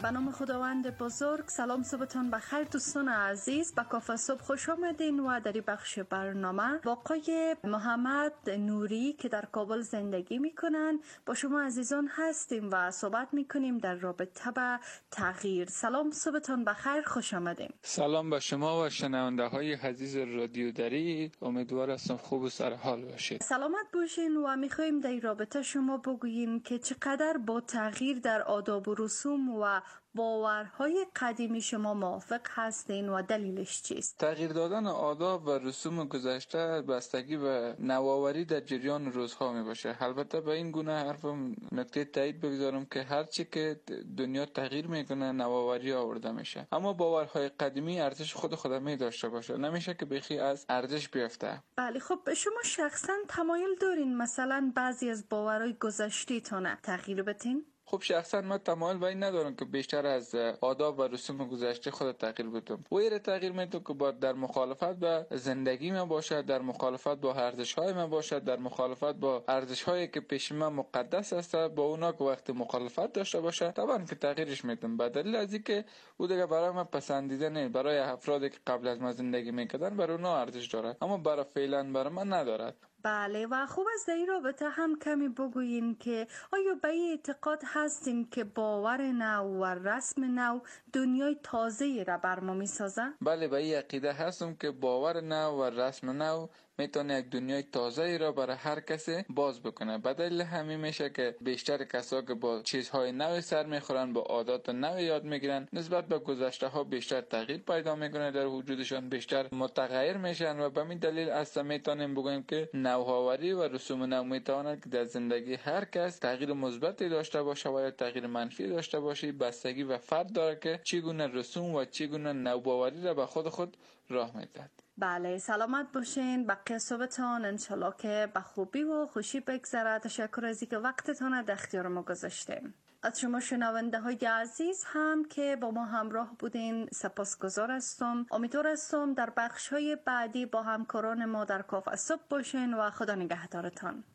به نام خداوند بزرگ. سلام صبحتون بخیر دوستان عزیز، به کافه صبح خوش آمدین و در این بخش برنامه با آقای محمد نوری که در کابل زندگی میکنن با شما عزیزان هستیم و صحبت میکنیم در رابطه با تغییر. سلام صبحتون بخیر، خوش آمدین. سلام به شما و شنونده های عزیز رادیو دری، امیدوار هستم خوب و سر حال باشید. سلامت باشین و میخوایم در رابطه شما بگوییم که چقدر با تغییر در آداب و رسوم و باورهای قدیمی شما موافق هستین و دلیلش چیست؟ تغییر دادن آداب و رسوم گذشته بستگی به نوآوری در جریان روزها می باشه. البته به این گونه حرفم نکته تایید بگذارم که هرچی که دنیا تغییر میکنه نوآوری آورده میشه، اما باورهای قدیمی ارزش خود خود می داشته باشه، نمیشه که بخی از ارزش بیفته. بله، خب شما شخصا تمایل دارین مثلا بعضی از باورهای گذشته تونه تغییر بدین؟ خب شخصا من تمایل به این ندارم که بیشتر از آداب و رسوم گذشته خود تغییر بدم. و ایره تغییر میدم که با در مخالفت با زندگی من باشد، در مخالفت با ارزش‌های من باشد، در مخالفت با ارزش‌هایی که پیش من مقدس است، با اونا که وقت مخالفت داشته باشه طبعا که تغییرش میدم. به دلیل از اینکه او دیگه برای من پسندیده نیست. برای افرادی که قبل از من زندگی میکردن برای اونا ارزش داره، اما برای فعلا برای من ندارد. بله، و خوب است در این رابطه هم کمی بگوییم که آیا به این اعتقاد هستیم که باور نو و رسم نو دنیای تازه‌ای را بر ما می‌سازه؟ بله، به این عقیده هستم که باور نو و رسم نو میتونه یک دنیای تازه‌ای را برای هر کسی باز بکنه. به دلیل همین میشه که بیشتر کسا که با چیزهای نو سر میخورن، با عادات نو یاد میگیرن، نسبت به گذشته ها بیشتر تغییر پیدا میکنه در وجودشان، بیشتر متغیر میشن و به این دلیل اصلا میتونیم بگوییم که نوآوری و رسوم نو میتونه که در زندگی هر کس تغییر مثبتی داشته باشه و یا تغییر منفی داشته باشه. بستگی و فرد داره که چگونه رسوم و چگونه نوآوری را به خود خود راه میدهد. بله، سلامت باشین. بقیه صبحتان انشالله که به خوبی و خوشی بگذره. تشکر از اینکه وقتتان در اختیار ما گذاشتیم. از شما شنونده های عزیز هم که با ما همراه بودین سپاسگزار هستم. امیدوار هستم در بخش های بعدی با همکاران ما در کافه صبح باشین و خدا نگهدارتان.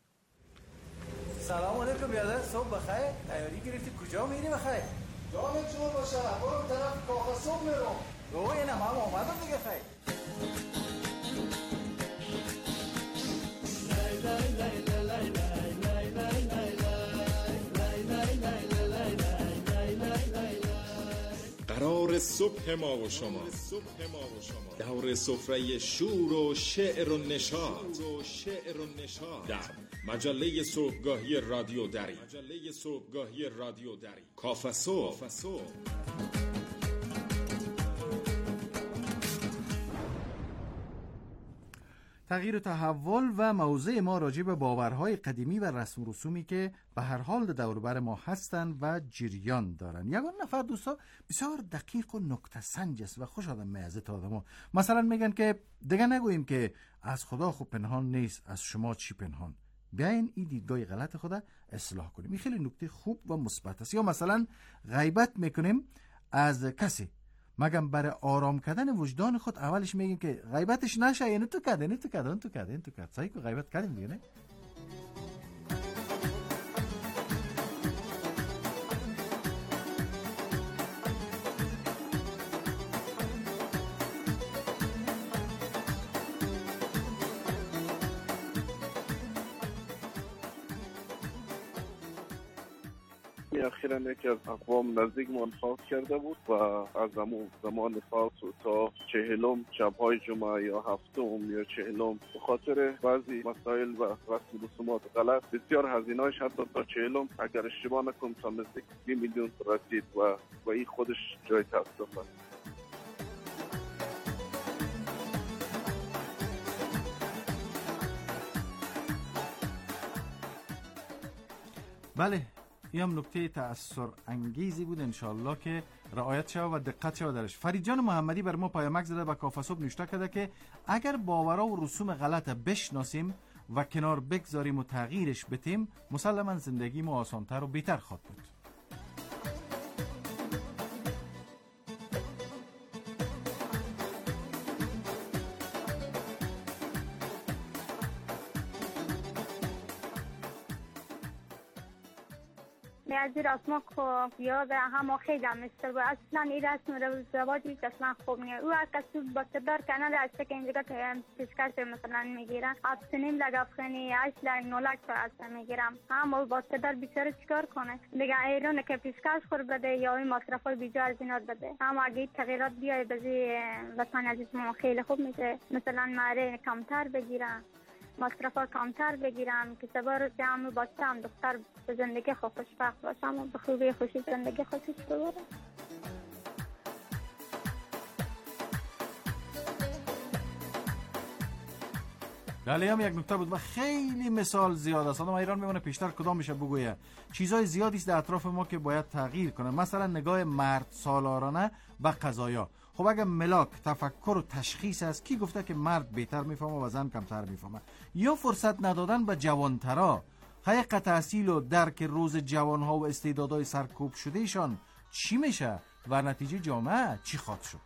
سلام علیکم بیادر، صبح بخیر. تیاری گرفتی کجا میری بخیر؟ جانت شما باشه، برو طرف کافه صبح میرم. اوه اینم هم آمدم دیگه خیر. قرار صبح ما و شما دور سفره شور و شعر و نشاط در مجله صبحگاهی رادیو دری، کافه صبح. تغییر و تحول و موضوع ما راجع به باورهای قدیمی و رسم و رسومی که به هر حال در دور بر ما هستند و جریان دارن. یگان نفر دوستا بسیار دقیق و نکته سنج است و خوش آدم میازه آدمو. مثلا میگن که دیگه نگوییم که از خدا خوب پنهان نیست، از شما چی پنهان. بیاین این دیدگاه غلط خدا اصلاح کنیم. این خیلی نکته خوب و مثبت است. یا مثلا غیبت میکنیم از کسی، مگم برای آرام کردن وجدان خود اولش میگیم که غیبتش نشه، یعنی تو کرده، نه تو کرده، اون تو کرده، این تو کرده. صحیح که غیبت کردیم دیگه، نه؟ اخیراً یکی از اقوام نزدیک من فوت کرده بود و از همون زمان فوت و تا چهلم شبهای جمعه یا هفتم یا چهلم به خاطر بعضی مسائل و رسم رسومات غلط بسیار هزینه‌اش حتی تا چهلم اگر اشتباه نکنم تا نزدیک سی میلیون رسید و و این خودش جای تأسف است. بله، این هم نکته تأثیر انگیزی بود، انشالله که رعایت شود و دقت شود درش. فرید جان محمدی بر ما پیامک زده و کافه صبح نوشته کرده که اگر باورها و رسوم غلط بشناسیم و کنار بگذاریم و تغییرش بدیم، مسلما زندگی ما آسانتر و بهتر خواهد بود. از این رسم یاد همه خیلی هم استر و اصلا این رسم زواجی اصلا خوب نیست. او کسی با قدر کنه راسته که اینجا که پیشکش مثلا میگیرن افسنیم لگا افغانی اش لگ نولک تو اصلا میگیرم هم با قدر بیچاره چیکار کنه دیگه ایران که پیشکش خور بده یا این مصرفای بیجا از اینات بده. اما اگه تغییرات بیای بزی وطن عزیز ما خیلی خوب میشه، مثلا ماره کمتر بگیرم، مصرفا کمتر بگیرم که سبار جمع بچه هم دختر به زندگی خوب خوشبخت باشم و به خوبی خوشی زندگی خوشش ببرم. بله هم یک نکته بود و خیلی مثال زیاد است. آدم ایران میمونه پیشتر کدام میشه بگویه. چیزای زیادی است در اطراف ما که باید تغییر کنه. مثلا نگاه مرد سالارانه به قضایا. خب اگه ملاک تفکر و تشخیص است، کی گفته که مرد بهتر میفهمه و زن کمتر میفهمه؟ یا فرصت ندادن به جوانترا، حقیقت تحصیل و درک روز جوانها و استعدادهای سرکوب شدهشان چی میشه و نتیجه جامعه چی خواهد شد؟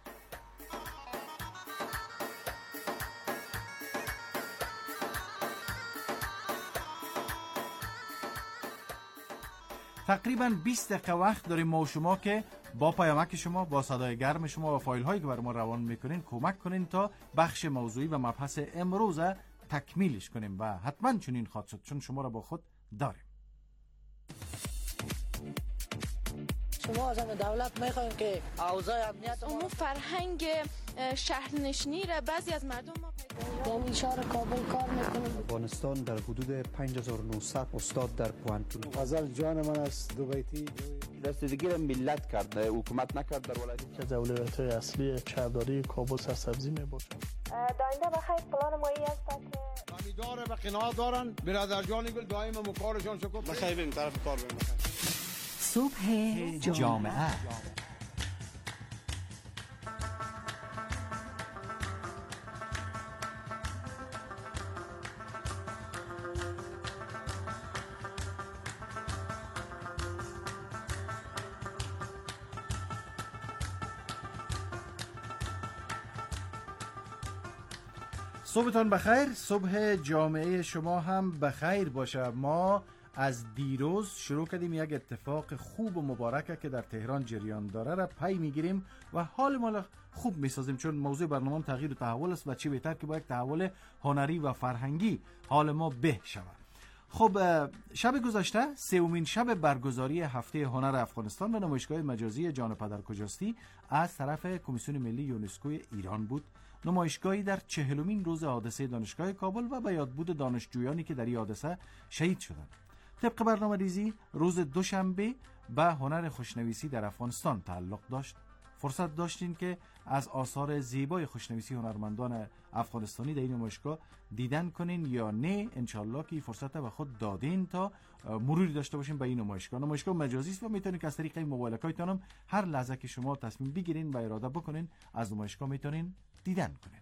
تقریباً بیست دقیقه وقت داریم ما و شما که با پیامک شما، با صدای گرم شما و فایل هایی که بر ما روان میکنین کمک کنین تا بخش موضوعی و مبحث امروز تکمیلش کنیم و حتما چنین خواهد شد چون شما را با خود داریم. شما از همه دولت میخوایم که اوضاع امنیت اون فرهنگ شهرنشینی را بعضی از مردم ما پیدا یعنی شهر کابل کار میکنیم. افغانستان در حدود پنج هزار و نهصد استاد در پوانتون. غزل جان من است دو بیتی رسیدگی را ملت کرد، حکومت نکرد در ولایت که اولویت‌های اصلی شهرداری کابل سرسبزی میباشد. داینده بخیر پلان مایی است که امیدواره به قناعت دارن برادر جان گل دائما مکارشان شکر بخیر بریم طرف کار بریم. صبح جامعه صبحتان بخیر، صبح جامعه شما هم بخیر باشه. ما از دیروز شروع کردیم یک اتفاق خوب و مبارکه که در تهران جریان داره را پی میگیریم و حال ما خوب میسازیم چون موضوع برنامه تغییر و تحول است و چی بهتر که با یک تحول هنری و فرهنگی حال ما به شود. خب شب گذشته سومین شب برگزاری هفته هنر افغانستان و نمایشگاه مجازی جان پدر کجاستی از طرف کمیسیون ملی یونسکو ایران بود. نمایشگاهی در چهلمین روز حادثه دانشگاه کابل و به یادبود دانشجویانی که در این حادثه شهید شدند. طبق برنامه ریزی روز دوشنبه به هنر خوشنویسی در افغانستان تعلق داشت. فرصت داشتین که از آثار زیبای خوشنویسی هنرمندان افغانستانی در این نمایشگاه دیدن کنین یا نه؟ انشالله که فرصت به خود دادین تا مروری داشته باشین به این نمایشگاه. نمایشگاه مجازی است و میتونین که از طریق موبایلکایتان هم هر لحظه که شما تصمیم بگیرین و اراده بکنین از نمایشگاه میتونین دیدن کنین.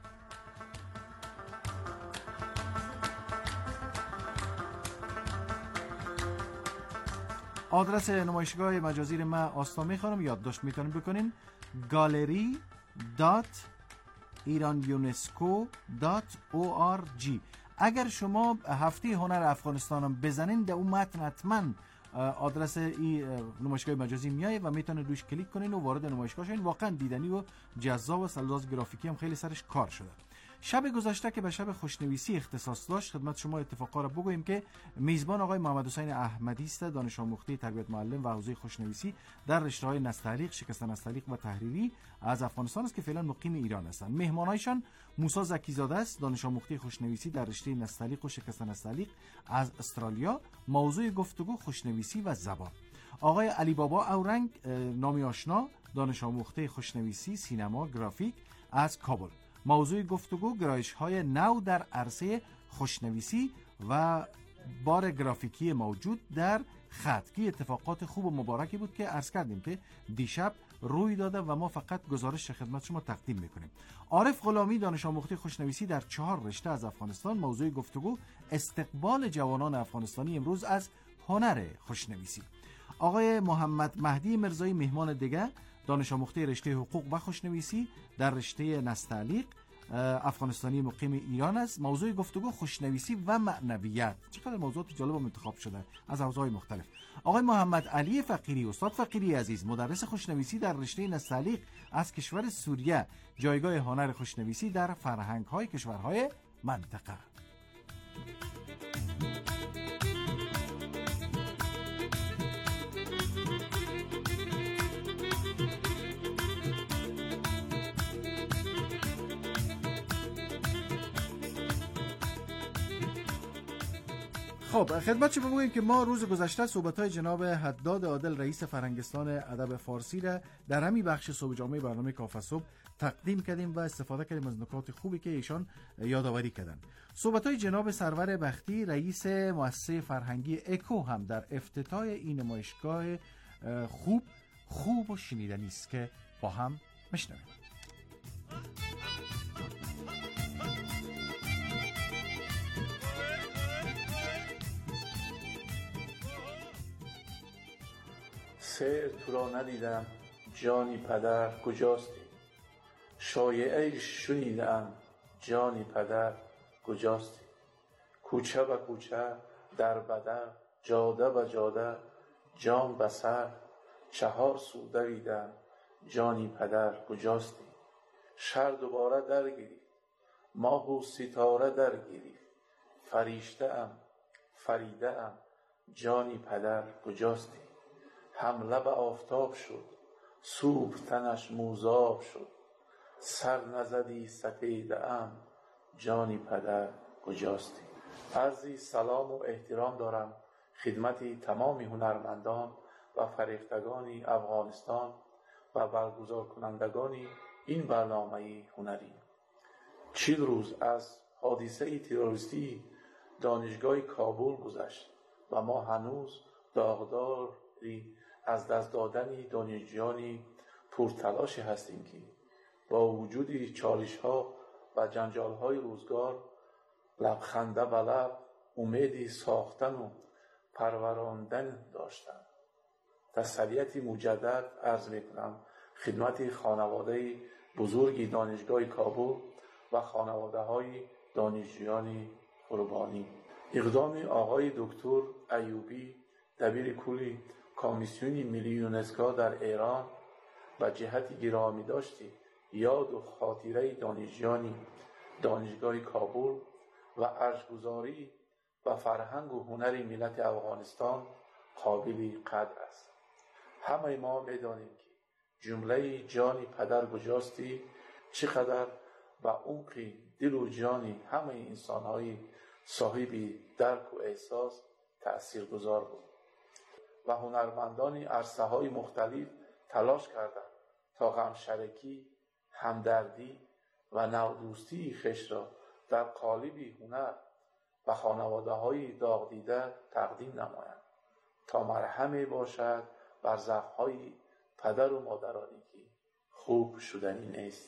آدرس نمایشگاه مجازی ما آستا میخوانم یادداشت میتونین بکنین گالری دات ایران یونسکو دات او آر جی. اگر شما هفته هنر افغانستان هم بزنین در اون متن حتما آدرس این نمایشگاه مجازی میایه و میتونید روش کلیک کنین و وارد نمایشگاه شین. واقعا دیدنی و جذاب و سلواز گرافیکی هم خیلی سرش کار شده. شب گذشته که به شب خوشنویسی اختصاص داشت خدمت شما اتفاقا را بگوییم که میزبان آقای محمد حسین احمدی است، دانش آموخته تربیت معلم و حوزه خوشنویسی در رشته‌های نستعلیق، شکست نستعلیق و تحریری از افغانستان است که فعلا مقیم ایران هستند. مهمانایشان موسی زکیزاده است، دانش آموخته خوشنویسی در رشته نستعلیق و شکست نستعلیق از استرالیا. موضوع گفتگو خوشنویسی و زبان. آقای علی بابا اورنگ، نامی آشنا، دانش آموخته خوشنویسی سینما گرافیک از کابل. موضوع گفتگو گرایش‌های نو در عرصه خوشنویسی و بار گرافیکی موجود در خط که اتفاقات خوب و مبارکی بود که عرض کردیم که دیشب روی داده و ما فقط گزارش خدمت شما تقدیم میکنیم. عارف غلامی، دانش آموخته خوشنویسی در چهار رشته از افغانستان. موضوع گفتگو استقبال جوانان افغانستانی امروز از هنر خوشنویسی. آقای محمد مهدی مرزایی، مهمان دیگه، دانش آموخته رشته حقوق و خوشنویسی در رشته نستعلیق افغانستانی مقیم ایران است. موضوع گفتگو خوشنویسی و معنویت. چقدر موضوعات جالب انتخاب شده از حوزه‌های مختلف. آقای محمد علی فقیری، استاد فقیری عزیز، مدرس خوشنویسی در رشته نستعلیق از کشور سوریه، جایگاه هنر خوشنویسی در فرهنگ‌های کشورهای منطقه. خب خدمت شما بگویم که ما روز گذشته صحبت‌های جناب حداد عادل رئیس فرهنگستان ادب فارسی را در همین بخش صبح جامعه برنامه کافه صبح تقدیم کردیم و استفاده کردیم از نکات خوبی که ایشان یادآوری کردن. صحبت‌های جناب سرور بختی رئیس مؤسسه فرهنگی اکو هم در افتتاح این نمایشگاه خوب خوب و شنیدنی است که با هم میشنویم. سیر تو را ندیدم جانی پدر کجاستی، شایعه شنیدم جانی پدر کجاستی، کوچه به کوچه در بدر جاده به جاده جان به سر، چهار سو دویدم جانی پدر کجاستی، شهر دوباره درگیری ماه و ستاره درگیری، فریشته ام فریده ام جانی پدر کجاستی، حمله به آفتاب شد صبح تنش موزاب شد، سر نزدی سپیده ام جانی پدر کجاستی. عرضی سلام و احترام دارم خدمت تمام هنرمندان و فریختگان افغانستان و برگزار کنندگان این برنامه هنری. چهل روز از حادثه تروریستی دانشگاه کابل گذشت و ما هنوز داغداری از دست دادن دانشجویان پرتلاش هستیم که با وجود چالش ها و جنجال های روزگار لبخنده به لب امیدی ساختن و پروراندن داشتن. تسلیت مجدد عرض میکنم خدمت خانواده بزرگ دانشگاه کابل و خانواده های دانشجویان قربانی. اقدام آقای دکتر ایوبی دبیر کل کمیسیون ملی یونسکو در ایران و جهت گرامی داشتی یاد و خاطره دانشجویان دانشگاه کابل و ارزش‌گذاری و فرهنگ و هنر ملت افغانستان قابل قدر است. همه ما می‌دانیم که جمله جانی پدر کجاستی چقدر و عمق دل و جان همه انسان‌های صاحب درک و احساس تأثیرگذار بود و هنرمندان عرصه‌های مختلف تلاش کردند تا غمشرکی، همدردی و نودوستی خویش را در قالب هنر و خانواده‌های داغ دیده تقدیم نمایند تا مرهمی باشد بر زخم‌های پدر و مادرانی که خوب شدنی نیست.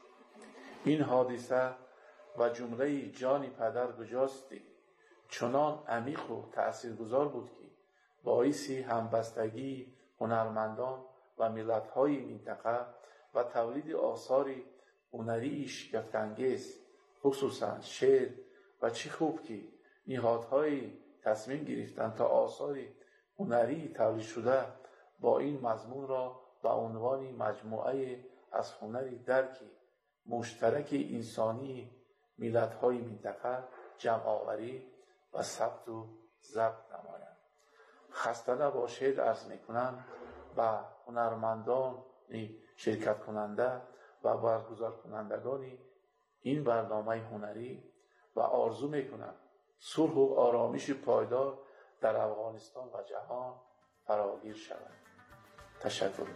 این حادثه و جمله جانی پدر کجاستی چنان عمیق و تأثیرگذار بود که باعث همبستگی هنرمندان و ملت‌های منطقه و تولید آثار هنری شگفت‌انگیز خصوصا شعر و چه خوب که نهادهای تصمیم گرفتند تا آثار هنری تولید شده با این مضمون را به عنوان مجموعه از هنر درک مشترک انسانی ملت‌های منطقه جمع آوری و ثبت و ضبط نمایند. خسته نباشید عرض میکنم به هنرمندان شرکت کننده و برگزار کنندگان این برنامه هنری و آرزو میکنم صلح و آرامش پایدار در افغانستان و جهان فراگیر شود. تشکر.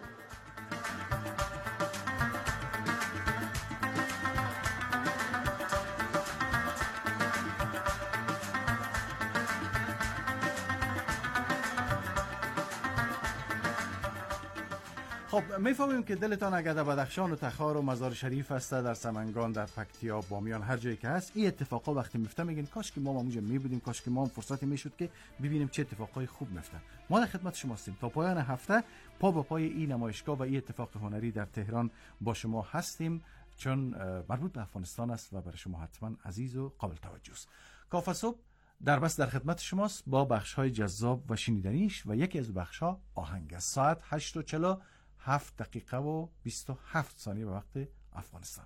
خب میفهمیم که دلتان اگر در بدخشان و تخار و مزار شریف است، در سمنگان، در پکتیا، بامیان، هر جایی که هست این اتفاقا وقتی میفته میگن کاش که ما اونجا میبودیم، کاش که ما هم فرصتی میشد که ببینیم چه اتفاقای خوب میفته. ما در خدمت شما هستیم تا پایان هفته، پا به پای این نمایشگاه و این اتفاق هنری در تهران با شما هستیم. چون مربوط به افغانستان است و برای شما حتما عزیز و قابل توجه است. کافه صبح در بس در خدمت شماست با بخش‌های جذاب و شنیدنیش و یکی از بخش‌ها آهنگ است. ساعت هشت و چهل و هفت دقیقه و بیست و هفت ثانیه به وقت افغانستان.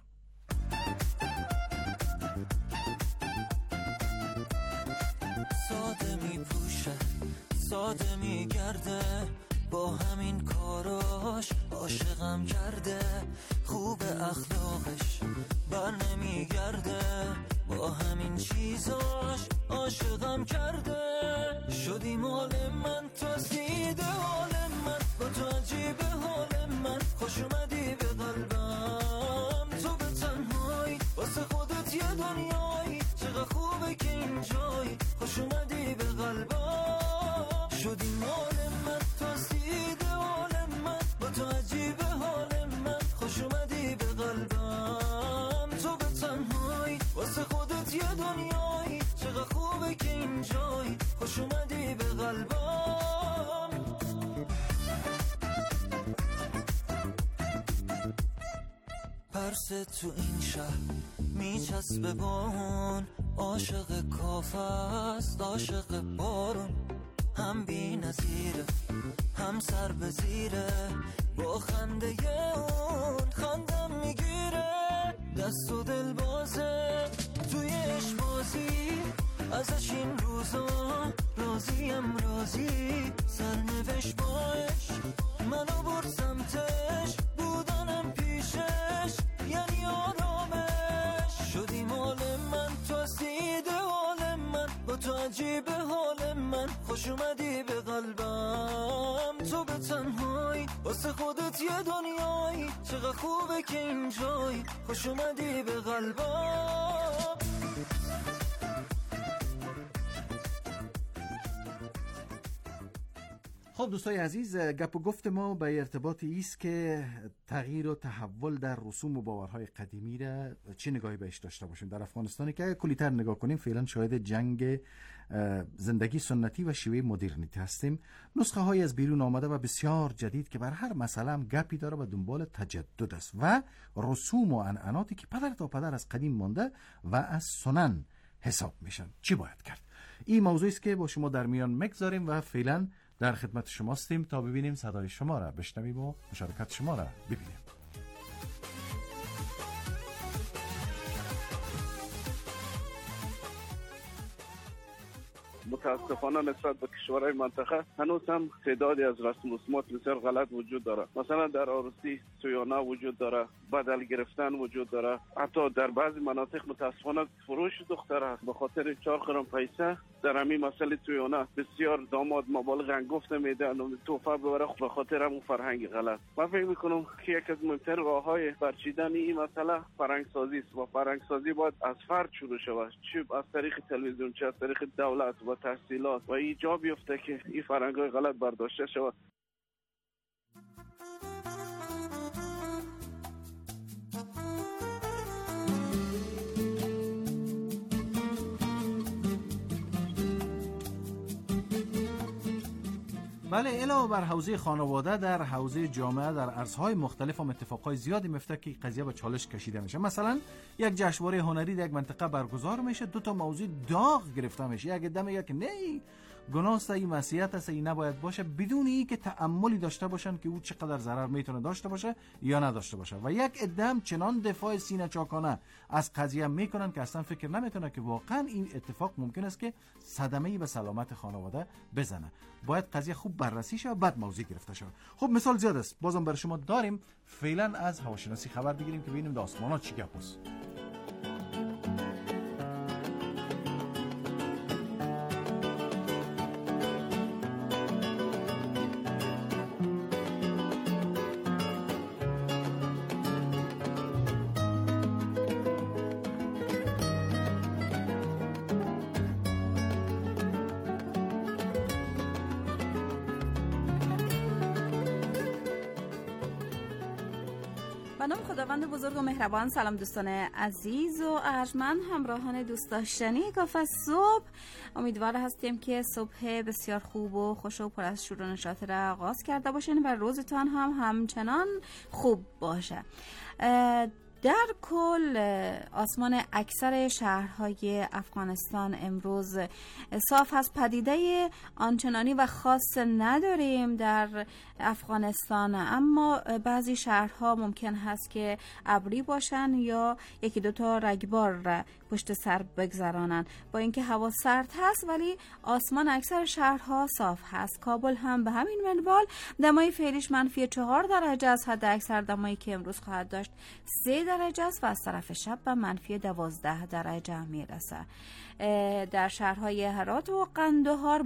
ساده می پوشه ساده می گرده، با همین کاراش عاشقم کرده، خوب اخلاقش بر نمی گرده، با همین چیزاش عاشقم کرده. شدی مال من تو زیده حال من، با تو عجیبه حال من، خوش اومدی به قلبم، تو به تنهایی واسه خودت یه دنیایی، چقدر خوبه که اینجایی، خوش اومدی به قلبم. شدی مال من تو زیده حال من، با تو عجیبه حال من، خوش اومدی به قلبم، تو به تنهایی واسه خودت یه دنیایی، چقدر خوبه که اینجایی، خوش اومدی به قلبم. پرس تو این شهر میچسبه بارون، عاشق کافه است عاشق بارون، هم بی نظیره هم سر به زیره، با خنده اون خندم میگیره، دست و دل بازه توی عشق بازی، ازش این روزا راضیم راضی، سرنوشت باش منو برد سمتش، بودنم پیشش یعنی آرامش. شدی مال من تو سیده حال من، با تو عجیبه حال من، خوش اومدی به قلبم، تو به تنهایی واسه خودت یه دنیایی، چقدر خوبه که اینجایی، خوش اومدی به قلبم. خب دوستای عزیز، گپ و گفت ما به ارتباط ایست که تغییر و تحول در رسوم و باورهای قدیمی را چه نگاهی بهش داشته باشیم. در افغانستانی که کلی‌تر نگاه کنیم فعلا شاهد جنگ زندگی سنتی و شیوه مدرنیته هستیم. نسخه های از بیرون آمده و بسیار جدید که بر هر مسئله هم گپی داره و دنبال تجدد است و رسوم و عنعناتی که پدر تا پدر از قدیم مانده و از سنن حساب میشن. چی باید کرد؟ این موضوعی است که با شما در میان مگذاریم و فعلا در خدمت شما هستیم تا ببینیم صدای شما را بشنویم و مشارکت شما را ببینیم. متاسفانه نسبت به کشورهای منطقه هنوز هم تعدادی از رسم و رسومات بسیار غلط وجود داره. مثلا در عروسی سویانا وجود داره، بدل گرفتن وجود داره، حتی در بعضی مناطق متاسفانه فروش دختر هست به خاطر چهار قرون پیسه. در همین مسئله سویانا بسیار داماد مبالغ انگفت میدن و تحفه ببره به خاطر همون فرهنگ غلط. من فکر میکنم که یک از مهمترین راههای برچیدن این مسئله فرهنگ سازی است و فرهنگ سازی باید از فرد شروع شود، چه از طریق تلویزیون چه از طریق دولت و تحصیلات، و ایجاب بیفته که این فرهنگ‌های غلط برداشته شود. بله، علاوه بر حوزه خانواده در حوزه جامعه در عرصه‌های مختلف هم اتفاقای زیادی میفته که قضیه به چالش کشیده میشه. مثلا یک جشنواره هنری در یک منطقه برگزار میشه، دو تا موضوع داغ گرفته میشه. یک دم یک نه گناه است، این معصیت است، این نباید باشه، بدون اینکه تأملی داشته باشن که او چقدر ضرر میتونه داشته باشه یا نداشته باشه. و یک عده چنان دفاع سینه چاکانه از قضیه میکنن که اصلا فکر نمیتونه که واقعا این اتفاق ممکن است که صدمه‌ای به سلامت خانواده بزنه. باید قضیه خوب بررسی شه و بعد موضوع گرفته شه. خب مثال زیاد است، بازم برای شما داریم. فعلا از هواشناسی خبر بگیریم که ببینیم آسمان‌ها چی گپ است. به نام خداوند بزرگ و مهربان. سلام دوستان عزیز و ارجمند، همراهان دوست داشتنی کافه صبح. امیدوار هستیم که صبح بسیار خوب و خوش و پر از شور و نشاط را آغاز کرده باشین و روزتان هم همچنان خوب باشه. در کل آسمان اکثر شهرهای افغانستان امروز صاف از پدیده آنچنانی و خاص نداریم در افغانستان، اما بعضی شهرها ممکن هست که ابری باشن یا یکی دوتا رگبار را پشت سر بگذرانن. با اینکه هوا سرد هست ولی آسمان اکثر شهرها صاف هست. کابل هم به همین منوال، دمای فعلیش منفی چهار درجه است، حد اکثر دمایی که امروز خواهد داشت سه درجه است و از طرف شب به منفی دوازده درجه میرسه. در شهرهای هرات و قندهار